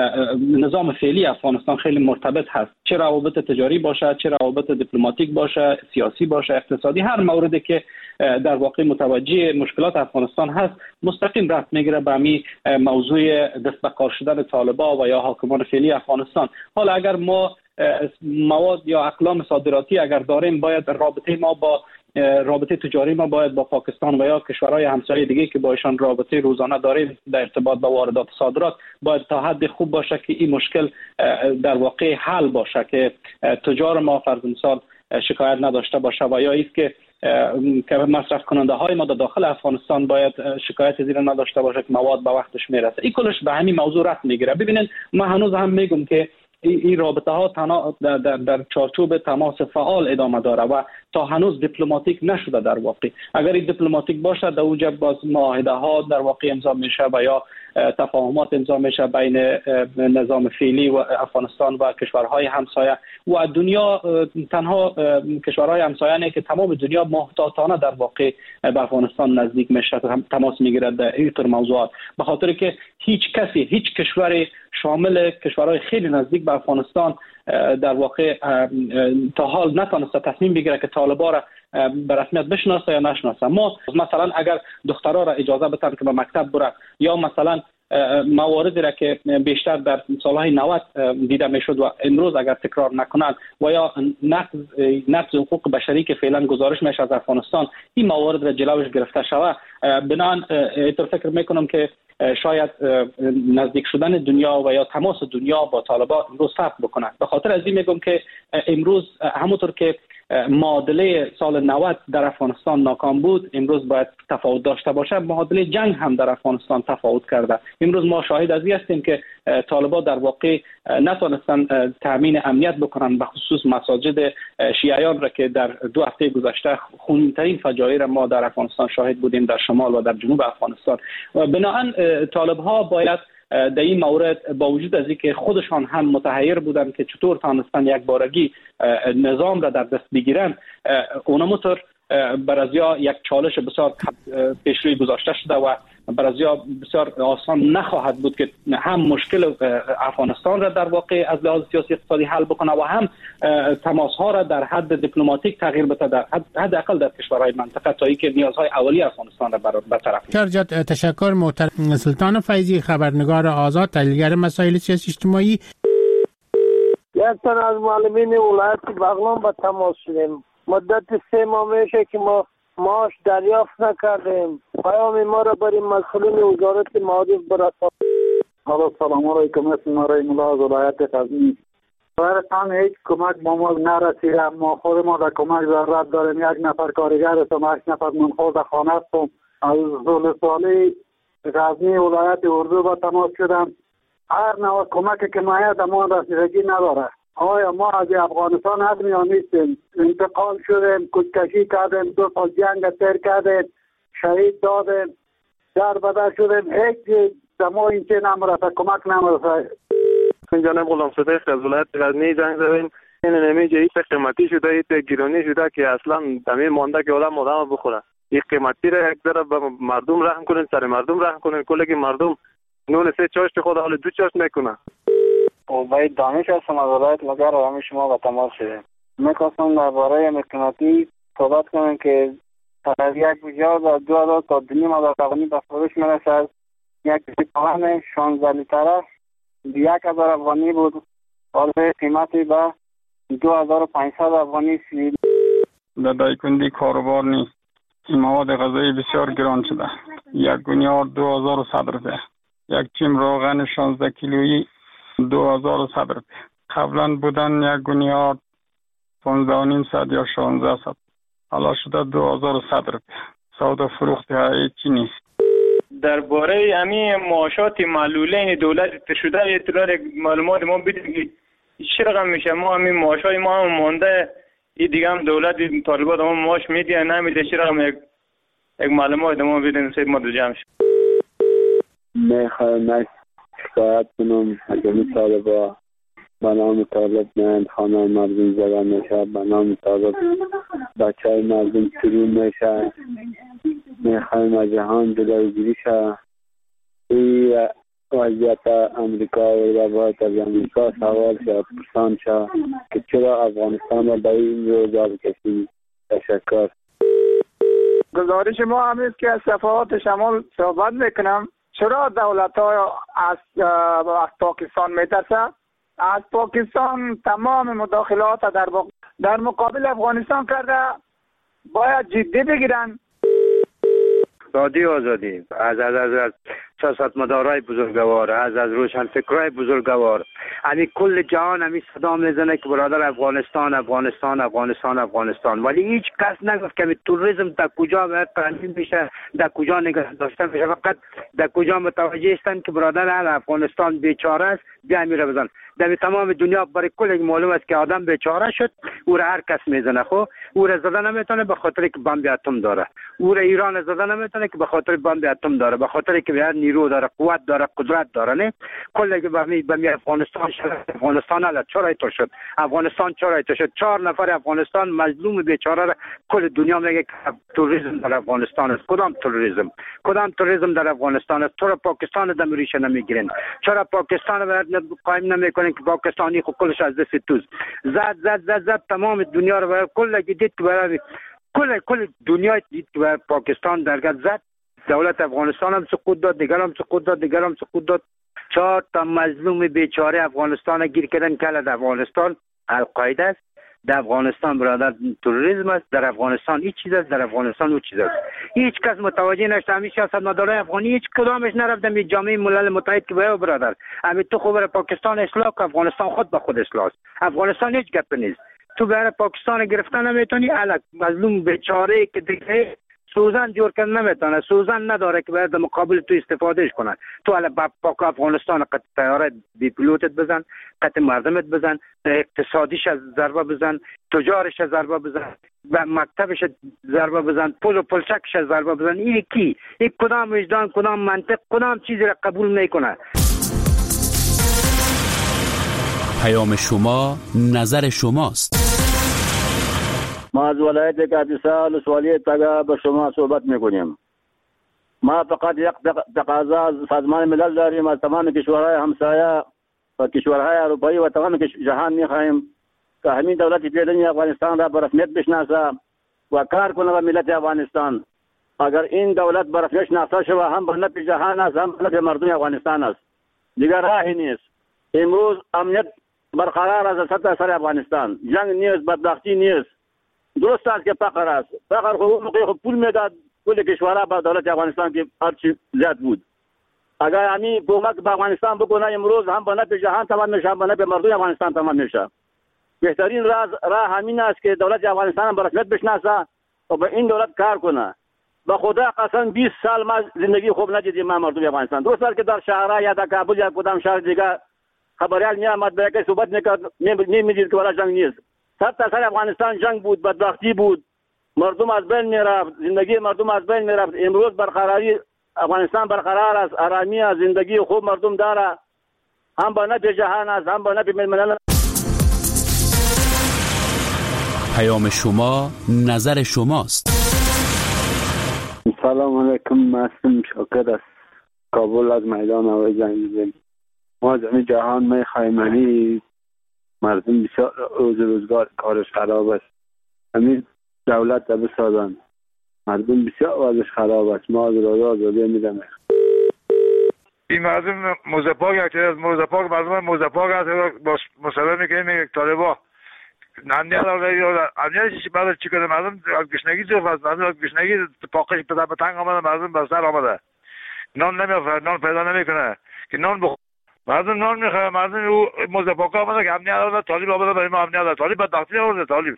نظام فعلی افغانستان خیلی مرتبط هست. چه روابط تجاری باشه، چه روابط دیپلماتیک باشه، سیاسی باشه، اقتصادی، هر موردی که در واقع متوجه مشکلات افغانستان هست مستقیم ربط میگیره به همین موضوع دست به کار شدن طالبان و یا حاکمان فعلی افغانستان. حالا اگر ما مواد یا اقلام صادراتی اگر داریم، باید رابطه ما با رابطه تجاری ما باید با پاکستان و یا کشورهای همسایه دیگه که با ایشان رابطه روزانه داریم در ارتباط با واردات و صادرات باید تا حد خوب باشه که این مشکل در واقع حل باشه، که تجار ما فرض مثال شکایت نداشته باشه و یا ایست که که مصرف کننده های ما در داخل افغانستان باید شکایت زیر نداشته باشه که مواد به وقتش میرسه. این کلش به همین موضوع ربط میگیره. ببینید ما هنوز هم میگم که این رابطه ها تنها در, در, در چارچوب تماس فعال ادامه داره و تا هنوز دیپلماتیک نشده. در واقع اگر این دیپلماتیک باشه در اونجا باز معاهده ها در واقع امضا میشه و یا تفاهمات امضا میشه بین نظام فعلی و افغانستان و کشورهای همسایه و دنیا. تنها کشورهای همسایه نه که تمام دنیا محتاطانه در واقع به افغانستان نزدیک میشه، تماس میگیره در این طور موضوعات، به خاطر که هیچ کسی، هیچ کشوری شامل کشورهای خیلی نزدیک به افغانستان در واقع تا حال نتونسته تصمیم بگیره که طالبان را به رسمیت بشناسه یا نشناسه. ما مثلا اگر دخترها را اجازه بدن که به مکتب بره یا مثلا مواردی را که بیشتر در سالهای نود دیده میشد و امروز اگر تکرار نکنند و یا نقض نقض حقوق بشری که فعلا گزارش میشه از افغانستان، این موارد را جلوش گرفته شود، بنابراین اینطور فکر میکنم که شاید نزدیک شدن دنیا و یا تماس دنیا با طالبان امروز صبر بکنند. به خاطر از این میگم که امروز همونطور که معادله سال نود در افغانستان ناکام بود، امروز باید تفاوت داشته باشه. معادله جنگ هم در افغانستان تفاوت کرده. امروز ما شاهد از این هستیم که طالبان در واقع نتونستن تامین امنیت بکنن، به خصوص مساجد شیعیان را که در دو هفته گذشته خونین‌ترین فجایع را ما در افغانستان شاهد بودیم، در شمال و در جنوب افغانستان. و بنابراین طالب‌ها باید در این مورد با وجود از اینکه خودشان هم متحیر بودن که چطور تانستن یک بارگی نظام را در دست بگیرن، اونموتر برازیا یک چالش بسیار پیشروی گذاشته شده و برازیا بسیار آسان نخواهد بود که هم مشکل افغانستان را در واقع از لحاظ سیاسی اقتصادی حل بکنه و هم تماس ها را در حد دیپلماتیک تغییر بده، در حد اقل در کشورهای منطقه، تا اینکه نیازهای اولیه افغانستان را برطرف کنه. جد تشکر محترم سلطان فیضی، خبرنگار آزاد، تحلیلگر مسائل سیاسی اجتماعی. یک تن از معلمین ولایت بغلان با تماس شدیم. مدت سه ماه میشه که ما معاش دریافت نکردیم. پیام ما را برای مسئولین وزارت معارف برسانید. سلام علیکم، اسم مرای ملا از ولایت غزنی. برایتان هیچ کمک با ما نرسیده. ما خود ما در کمک ضرورت داریم. یک نفر کارگر هستم، هشت نفر منخوض خانه هستم. از زول سالی غزنی ولایت اردو با تماس شدم. هر نوع کمکی که مایه در ما رسیدگی نداره. آیا ما از افغانستان حق یا نیستیم؟ انتقال شدیم، کشکشی کردیم، دو سال جنگ تیر کردیم، شهید دادیم، در بدر شدیم، هیچ در ما این چه نمرسه، کمک نمرسه. جناب غلام صدیق از ولایت غزنی زنگ زدین. این نمیجه ایت قیمتی شده، ایت گیرانی شده که اصلا دمیر مانده که آدم آدم بخوره. این قیمتی را یک ذره به مردم رحم کنین، سر مردم رحم کنین. کلی که مردم نون سه چاشت خود حال دو چاشت میکنه. باید دانش هستم از ولایت مگر و همه شما با تماس شدیم. میخواستم درباره قیمتی صحبت کنم که از یک بجاز از دو هزار تا دو نیم هزار افغانی به فروش میرسد. یک سیپاهن شانزده لیتره یک هزار افغانی بود، حالا قیمتی به دو هزار و پانصد افغانی سید. در دایکندی کاروبار نیست. این مواد غذایی بسیار گران شده. یک گونیار دو هزار و صد روپیه، یک چیم روغن شانزده کیلویی دو هزار و صد روپیه. قبلا بودن یک گونیار پانزده و نیم صد یا شانزده صد، حالا شده دو هزار و صد روپیه. سودا فروخت های چی نیست. درباره امی معاشات معلولین دولت شده اطلاع معلومات ما بدیم که چه رقم میشه. ما همین معاشای ما هم مانده، این دیگه هم دولت طالبات ما معاش میده نمیده، چه رقم یک یک معلومات ما بدیم سید ما دو جمع شد. میخوایم شکایت کنم حجمی طالبا به نام طالب نه خانه مردم زدن میشه، به نام طالب بچه های مردم شروع میشه. میخوایم از جهان جلوگیری شه. این وضعیت امریکا و باید از امریکا سوال شه، پرسان شه که چرا افغانستان را به این روزا بکشید. تشکر. گزارش ما هم است که از صفحات شمال صحبت میکنم. چرا دولت ها از, از پاکستان میترسه؟ از پاکستان تمام مداخلات در, در مقابل افغانستان کرده، باید جدی بگیرن. رادیو آزادی از از از, از سیاستمدارای بزرگوار، از از روشنفکرای بزرگوار، همین کل جهان همین صدا میزنه که برادر افغانستان افغانستان افغانستان افغانستان، ولی هیچ کس نگفت که توریسم در کجا باید تنظیم میشه، در کجا نگه داشته میشه. فقط در کجا متوجه هستند که برادر افغانستان بیچاره است، بیا میره بزن. در تمام دنیا برای کل معلوم است که آدم بیچاره شد، او را هر کس میزنه. خب او را زدن نمیتونه به خاطر که بمب اتم داره. او را ایران زدن نمیتونه که به خاطر بمب اتم داره، به خاطر که هر نیرو داره، قوت داره، قدرت داره. نه کل که به می افغانستان شد، افغانستان الان چرا ایتو شد؟ افغانستان چرا ایتو شد؟ چهار نفر افغانستان مظلوم بیچاره را کل دنیا میگه که تروریسم در افغانستان است. کدام تروریسم؟ کدام تروریسم در افغانستان است؟ چرا پاکستان دم ریشه نمیگیرین؟ چرا پاکستان را قایم نمیکنین که پاکستانی خود کلش از دست توز زد زد زد زد تمام دنیا رو کل دید که برای کل کل دنیا دید که پاکستان درگاه زد. دولت افغانستان هم سقوط داد، دیگر هم سقوط داد، دیگر هم سقوط داد. چهار تا مظلوم بیچاره افغانستان گیر کردن که در افغانستان القاعده است، در افغانستان برادر تروریسم است، در افغانستان هیچ چیز است، در افغانستان اون چیز است. هیچ کس متوجه نشد. همین سیاستمدارای افغانی هیچ کدامش نرفتن به جامعه ملل متحد که باید برادر همین تو خبر پاکستان اصلاح که افغانستان خود به خود اصلاح است. افغانستان هیچ گپ نیست. تو برای پاکستان گرفتن نمیتونی. الک مظلوم بیچاره که دیگه سوزن جور کردن نمیتونه، سوزن نداره که باید در مقابل تو استفادهش کنن. تو الان پاک افغانستان قط طیاره بی پیلوتت بزن، قط مردمت بزن، اقتصادیش ضربه بزن، تجارش ضربه بزن، و مکتبش ضربه بزن، پل و پلچکش ضربه بزن. این کی؟ این کدام وجدان، کدام منطق، کدام چیزی را قبول نمیکنه؟ پیام شما نظر شماست. ما از ولایت کاپیسا ولسوالی تگا به شما صحبت میکنیم. ما فقط یک تقاضا از سازمان ملل داریم، از تمام کشورهای همسایه و کشورهای اروپایی و تمام جهان میخواهیم که همین دولت فعلی افغانستان را به رسمیت بشناسه و کار کنه به ملت افغانستان. اگر این دولت به رسمیت شناخته شود هم به نفع جهان است، هم به نفع مردم افغانستان است. دیگر راهی نیست. امروز امنیت برقرار است در سطح سر افغانستان. جنگ نیست، بدبختی نیست. درست است که فقر است. فقر خود موقع پول میداد کل کشورها به دولت افغانستان که هرچی زیاد بود. اگر همین کمک به افغانستان بکنه امروز هم به نفع جهان تمام میشه، هم به نفع مردم افغانستان تمام میشه. بهترین راه راه همین است که دولت افغانستان به رسمیت بشناسه و به این دولت کار کنه. به خدا قسم بیست سال ما زندگی خوب ندیدیم ما مردم افغانستان. درست است که در شهرها یا در کابل یا کدام شهر دیگه خبریال میامد به یک صحبت میکرد، میمیدید که ولا جنگ نیست. صد تا سر افغانستان جنگ بود، بدبختی بود، مردم از بین میرفت، زندگی مردم از بین میرفت. امروز برقراری افغانستان برقرار است، آرامی است، زندگی خوب مردم داره، هم به نفع جهان است، هم به نفع ملل. پیام شما نظر شماست. سلام علیکم، مسلم شاکر است، کابل از میدان هوایی زنگ میزنیم. ما زمین جهان میخوایم، یعنی مردم بسیار روز روزگار کارش خراب است. همین دولت را بسازن، مردم بسیار وضعش خراب است. ما از روزا آزادی میدم. این مردم موزه پاک یک از موزه پاک مردم موزه پاک است. با مسئله میکنیم یک طالبا امنیت امنیت بعد چی کنه؟ مردم از گشنگی جو از مردم از گشنگی پاکش پدر به تنگ آمده، مردم به سر آمده، نان نمیافرد، نان پیدا نمیکنه که نان بخ... مردم نان میخواه. مردم او موزه پاک آمده که امنیت آمده، طالب آمده برای ما امنیت. طالب بدبختی آمده. طالب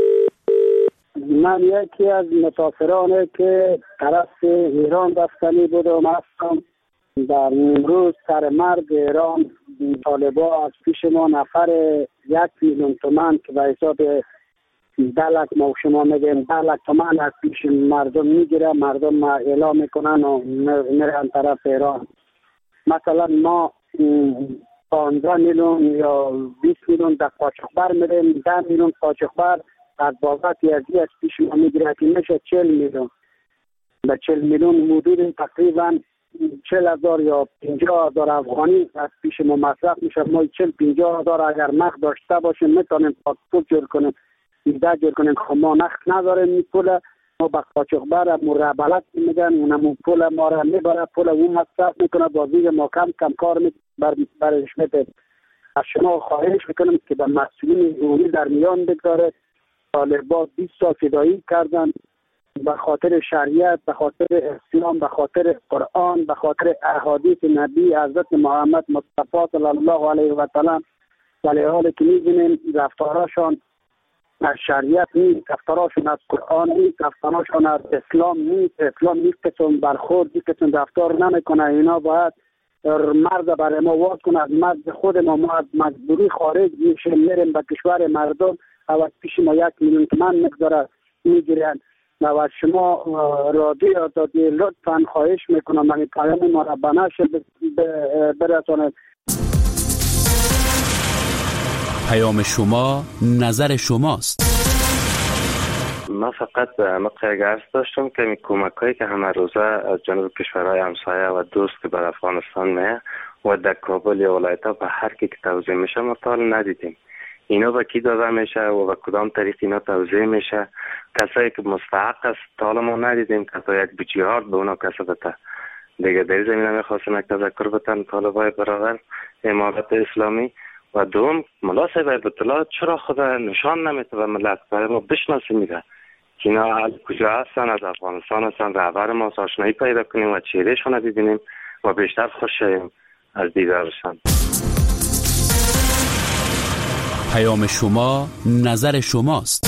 من یکی از مسافرانه که طرف ایران رفتنی بودم هستم. در امروز سر مرگ ایران طالبا از پیش ما نفر یک میلیون تومان که به حساب ده لک ما شما میگیم ده لک تومان از پیش مردم میگیره، مردم اعلام میکنن و میرن طرف ایران. مثلا ما پانزده میلیون یا بیست میلیون در قاچاقبر میریم، ده میلیون قاچاقبر از بابت یزدی از پیش ما میگیره که میشه چهل میلیون. به چهل میلیون حدود تقریبا چهل هزار یا پنجاه هزار افغانی از پیش ما مصرف میشه. ما چهل پنجاه هزار اگر نقد داشته باشیم میتونیم پاسپورت جور کنیم، ویزا جور کنیم. خب ما نقد نداریم، این پول ما به قاچاقبر مربلت میگن، اونم پول ما را میبره، پول اون مصرف میکنه، بازی ما کم کم کار می بر برش میده. از شما خواهش میکنم که به مسئولین عمومی در میان بگذاره. طالبان بیست سال فدایی کردن به خاطر شریعت، به خاطر اسلام، به خاطر قرآن، به خاطر احادیث نبی حضرت محمد مصطفی صلی الله علیه و سلم. ولی حالی که می‌بینیم رفتارشان از شریعت نیست، رفتارشان از قرآن نیست، رفتارشان از اسلام نیست. اسلام نیست که چون برخورد نیست که چون رفتار نمیکنه. اینا باید مرد برای ما واز کنه، از مرد خود ما ما از مجبوری خارج میشیم میریم به کشور مردم و پیش ما یک میلیون تومان مقدار میگیرن. و از شما رادیو آزادی لطفاً خواهش میکنم من پیام ما را به نشر برسانید. پیام شما نظر شماست. ما فقط مقیه عرض داشتم که این کمک هایی که همه روزه از جنوب کشورهای همسایه و دوست که بر افغانستان میه و در کابل یا ولایت ها به هر کی که توزیع میشه ما تا ندیدیم. اینا به کی داده میشه و به کدام طریق اینا توزیع میشه؟ کسایی که مستحق است تا ما ندیدیم که تا یک بجیهارد به اونا کسا بده. دیگه در زمینه میخواستم یک تذکر بتن طالبای برادر امارت اسلامی و دوم ملا صاحب بیت الله چرا خدا نشان نمیده و ملت برای ما بشناسیم میگه که اینا کجا هستن، از افغانستان هستن، رهبر ما آشنایی پیدا کنیم و چهرهشون رو ببینیم و بیشتر خوش شویم از دیدارشان. پیام شما نظر شماست.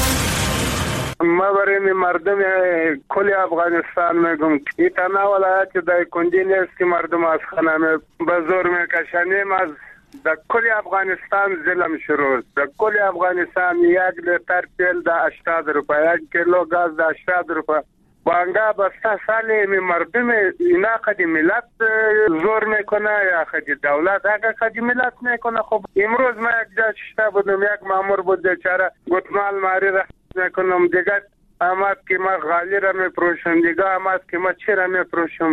ما برای مردم کل افغانستان میگم این تنها ولایت در کنجی نیست که مردم از خانه بزرگ میکشنیم. از در کل افغانستان ظلم شروع در کل افغانستان یک لیتر تیل در هشتاد روپه، یک کیلو گاز در هشتاد روپه. بانگا بسته سال می مردم اینا خدی ملت زور میکنه یا خدی دولت اگه خدی ملت میکنه. خب امروز ما یک جا شتا بودم، یک مامور بود بیچاره گتمال ماری را میکنم دیگه آمد که ما غالی را میپروشم، دیگه آمد که ما چی را میپروشم.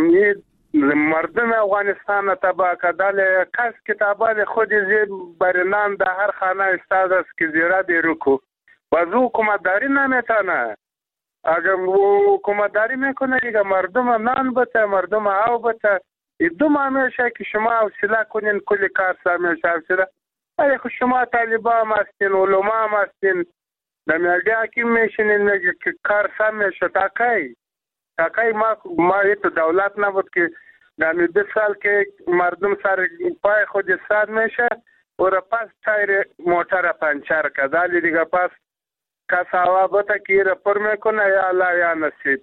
مردم افغانستان تباه کدال کس کتابال خود زیر برنان در هر خانه استاد است که زیرا دیروکو و زو حکومتداری نمیتانه. اگر حکومتداری میکنه دیگه مردم نان بته، مردم آو بته. دو ماه میشه که شما حوصله کنین کلی کار سر میشه حوصله. اگه خود شما طالبا هم هستین، علما هم هستین، در میگه حکیم میشینین میگه که کار سر میشه. تاکی تاکی ما ما ایتو دولت نبود که در دو سال که مردم سر پای خود ساد میشه و را پس تایر موتر پنچر کدالی دیگه پس کس هوا بتا که را پر میکنه یا الله یا نصیب.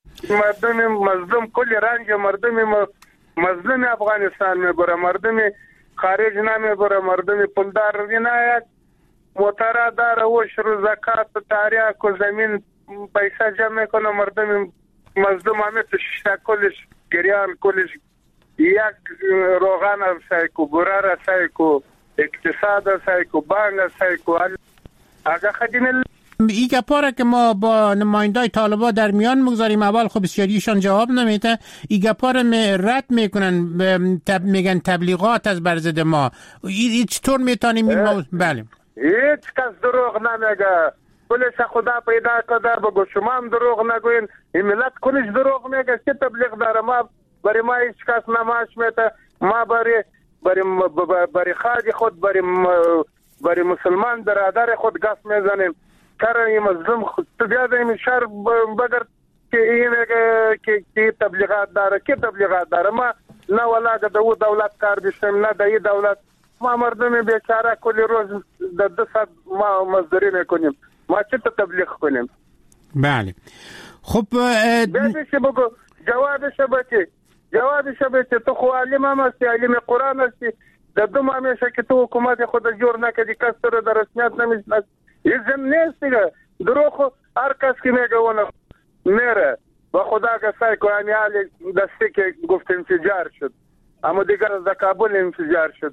مردم مظلوم کلی رنج مردم مظلوم افغانستان میبره، مردم خارج نمیبره، مردم پولدار نهاید موتر داره وش رو زکات تاریخ و زمین پیسه جمع میکنه. مردم مظلوم همه تو ششتا کلش گریان کلش یک روغان سایکو برار سایکو اقتصاد سایکو بانگ سایکو اگه خدیم ای گپاره که ما با نمایندای طالبا در میان مگذاریم اول خب بسیاریشان جواب نمیده. ای گپاره می رد میکنن تب میگن تبلیغات از برزد ما. ای چطور میتونیم این موضوع؟ بله هیچ کس دروغ نمیگه. پلیس خدا پیدا کرده بگو شما هم دروغ نگوین. این ملت کلش دروغ میگه. چه تبلیغ داره؟ ما برای ما هیچ کس نماش میده. ما برای برای برای خاج خود برای برای مسلمان برادر خود گاز میزنیم. کار این مظلوم خود تو بیاد این شهر بگر که این که که تبلیغات داره که تبلیغات داره. ما نه ولا که دو دولت کار بشیم نه دای دولت. ما مردم بیچاره کلی روز در دو ساعت ما مزدوری میکنیم. ما چه تبلیغ کنیم؟ بله خب بیشتر بگو جوابش بچه جوابش بچه تو خو علم هم هستی، علم قرآن هستی. در دو ماه میشه که تو حکومت خود جور نکدی، کس رو در رسمیت نمیشناس. این زم نیست دیگه. دروغ هر کس که میگه اون میره و خدا که سعی کنه. یعنی حالی دستی که گفت انفجار شد اما دیگر از کابل انفجار شد.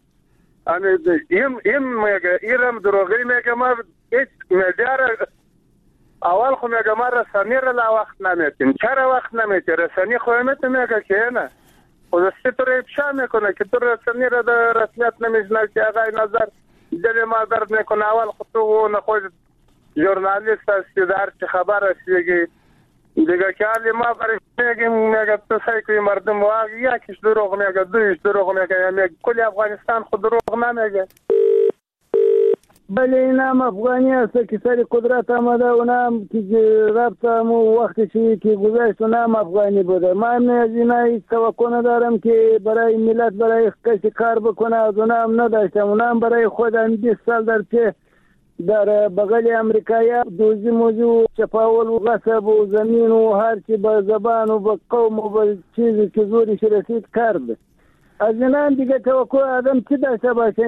این این میگه ایرم دروغی میگه. ما هیچ میجار اول خو میگه ما رسانی را لا وقت نمیتیم. چرا وقت نمیتی؟ رسانی خو میتیم میگه که نه خود ستی تو را افشا میکنه که تو رسانی را در رسمیت نمیشناسی. آقای نظر دل ما درد میکنه. اول خود تو نخوید ژورنالیست هستی در چه خبر هستی دیگه که حالی ما برای میگیم میگه تو سعی کنی مردم واقعی یکیش دروغ میگه دویش دروغ میگه میگه کلی افغانستان خود دروغ نمیگه. بله این هم افغانی هست که سر قدرت آمده و هم که رفت هم وقتی چی که گذشت و هم افغانی بوده. من از اینا هیچ توقع ندارم که برای ملت برای کسی کار بکنه. از اون هم نداشتم. اون هم برای خودم بیست سال در که در بغل امریکایی دوزی موضوع چپاول و غصب و زمین و هرچی با زبان و با قوم و با چیزی که زورش رسید کرد. از این دیگه توقع آدم چی داشته باشه؟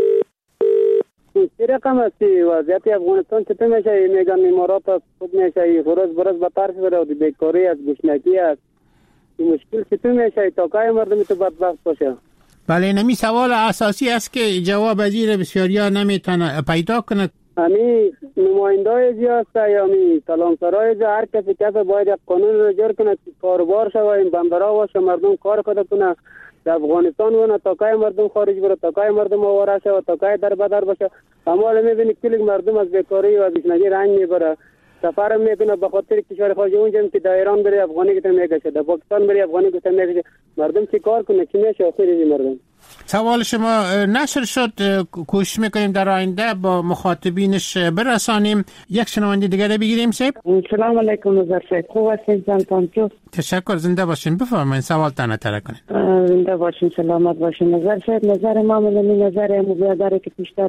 چی رقم هستی؟ وضعیت افغانستان چطور میشه؟ میگن امارات خوب میشه، خروز برز به طرف بره، بیکاری است، گشنگی است. این مشکل چطور میشه؟ تا که مردم تو بدبخت باشه؟ بله، نمی سوال اساسی است که جواب وزیر بسیاریا نمیتونه پیدا کنه. امی نمایندای جی هست یا می سلامسرای جی، هر کسی کسی باید یک قانون رو جور کنه که کاربار شوه، این بندرها باشه، مردم کار کنه کنه در افغانستان ونه، تاکای مردم خارج بره، تاکای مردم آواره شوه، تاکای در بدر باشه. اما حالا میبینی کلی مردم از بیکاری و گشنگی رنج میبره، سفر میکنه به خاطر کشور خارج. اونجا که در ایران بری افغانی که میکشه، در پاکستان بری افغانی که میکشه. مردم چی کار کنه؟ چی میشه آخرش مردم؟ سوال شما نشر شد، کوشش میکنیم در آینده با مخاطبینش برسانیم. یک شنونده دیگه رو بگیریم. سیب سلام علیکم نظر شد. خوب هستین سلطان جو؟ تشکر، زنده باشین. بفرمایید سوال تنه تره کنید. زنده باشین، سلامت باشین. نظر شد نظر ما ملمی نظر مبادره که پیشتر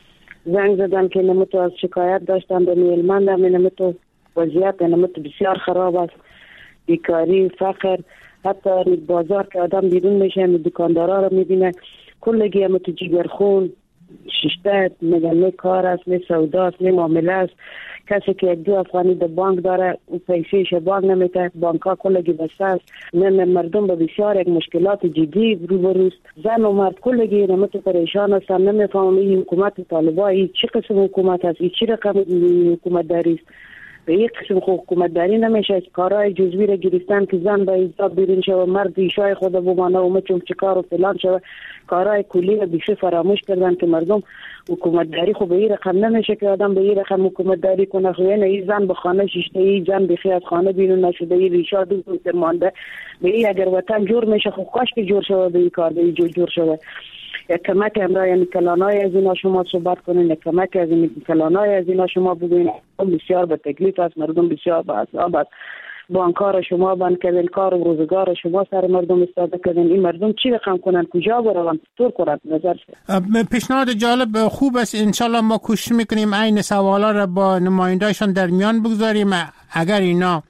زنگ زدن که نمتو از شکایت داشتن به میلمند هم نمتو وضعیت نمتو بسیار خراب است، بیکاری، فقر، حتی بازار که آدم بیرون میشه دکاندارا رو میبینه کلگی هم تو جیگرخون ششته میگن نه کار است، نه سودا است، نه معامله است. کسی که یک دو افغانی در بانک داره او پیسهش بانک نمیده، بانک ها کلگی بسته است. نه مردم به بسیار یک مشکلات جدی روبروست. زن و مرد کلگی نمت پریشان هستن، نمیفهمم این حکومت طالبان چی قسم حکومت است، این چی رقم حکومت داری است. به یک قسم حکومت داری نمیشه. کارهای جزوی را گرفتن که زن به ایجاب بیرون شود، مرد ایشای خود بمانه و مچم چکار و فلان شود. کارهای کلی را بیشتر فراموش کردن که مردم حکومت داری خب به این رقم نمیشه که آدم به این رقم حکومت داری کنه. خب یعنی این زن به خانه ششته، این زن بخی از خانه بیرون نشده، این ریشا دو دو مانده. به این اگر وطن جور میشه خب کاش که جور شود، به این کار به این جور جور شود. یک کمک امرای یعنی کلانای از اینا شما صحبت کنین، یک کمک از این کلانای از اینا شما بگوین. بسیار به تکلیف است، مردم بسیار به عذاب است. بانکار شما بند کردین، کار و روزگار شما سر مردم استاده کردین. این مردم چی رقم کنن، کجا برون، طور کنن؟ نظر شد پیشنهاد جالب خوب است. انشالله ما کوشش میکنیم این سوالا را با نمایندهشان در میان بگذاریم اگر اینا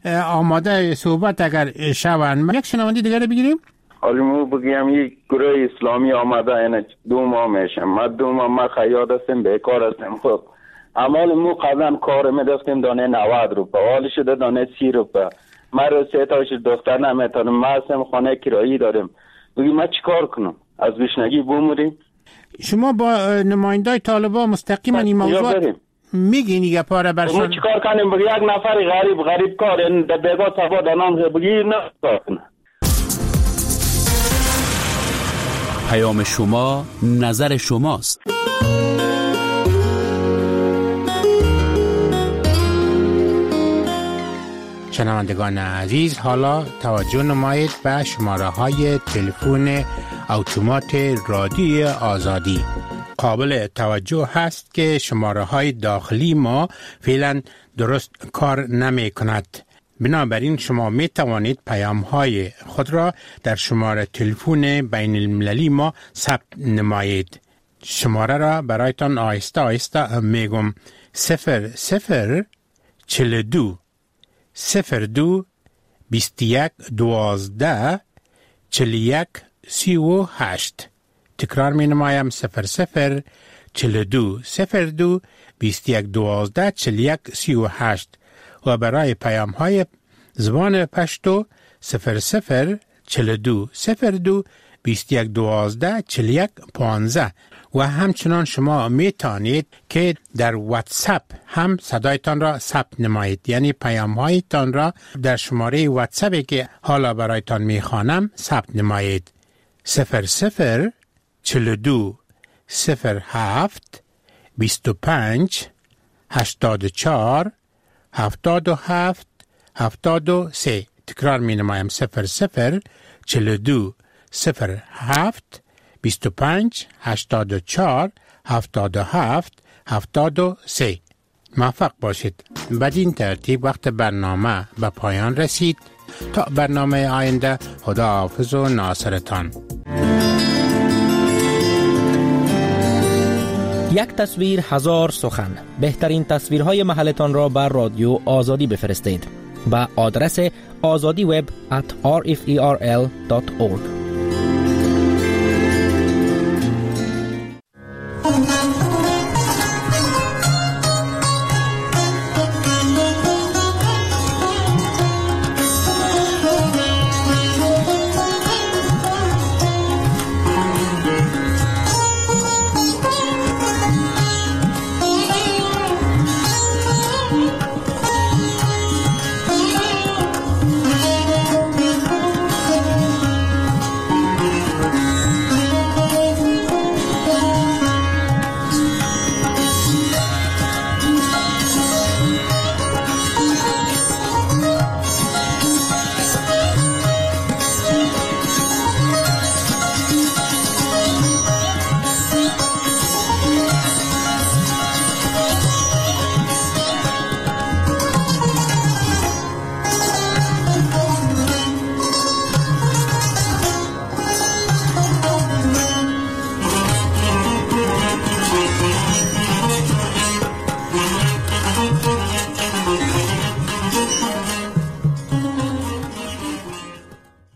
آماده صحبت اگر شون. یک شنونده دیگر بگیریم. حالی مو بگیم یک گروه اسلامی آمده اینه دو ماه میشه، ما دو ماه ما خیاد هستیم، بیکار هستیم. خب اما مو قبلا کار میدستیم دانه نود روپه، حالی شده دانه سی روپه. ما رو سه تاش دختر نمیتونم، ما هستیم خانه کرایی داریم. بگیم ما چی کار کنم؟ از گشنگی بموریم؟ شما با نماینده طالبان مستقیما این موضوع میگین یه پاره برشان؟ ما چی کار کنیم؟ بگی یک نفر غریب غریب کار این در بیگاه صفا دانام بگی نه کار کنه. پیام شما نظر شماست. شنوندگان عزیز، حالا توجه نمایید به شماره های تلفن اتومات رادیو آزادی. قابل توجه هست که شماره های داخلی ما فعلا درست کار نمی کند. بنابراین شما می توانید پیام های خود را در شماره تلفن بین المللی ما ثبت نمایید. شماره را برایتان آهسته آهسته میگم: صفر صفر چل دو صفر دو بیست یک دوازده چل یک سی و هشت. تکرار می نمایم: صفر صفر چل دو صفر دو بیست یک دوازده چل یک سی و هشت. و برای پیام های زبان پشتو صفر صفر چل دو صفر دو بیست یک دوازده چل یک پانزده. و همچنان شما می توانید که در واتساپ هم صدایتان را ثبت نمایید، یعنی پیام هایتان را در شماره واتساپی که حالا برایتان می خوانم ثبت نمایید: صفر صفر چل دو صفر هفت بیست و پنج هشتاد و چهار هفتاد و هفت هفتاد و سه. تکرار می نمایم: صفر صفر چل دو صفر هفت بیست و پنج هشتاد و چهار هفتاد و هفت هفتاد و سه. موفق باشید. بدین ترتیب وقت برنامه به پایان رسید. تا برنامه آینده، خدا حافظ و ناصرتان. یک تصویر هزار سخن. بهترین تصویرهای محلتان را بر رادیو آزادی بفرستید. با آدرس آزادی وب ات آر اف ای آر ال دات اورگ.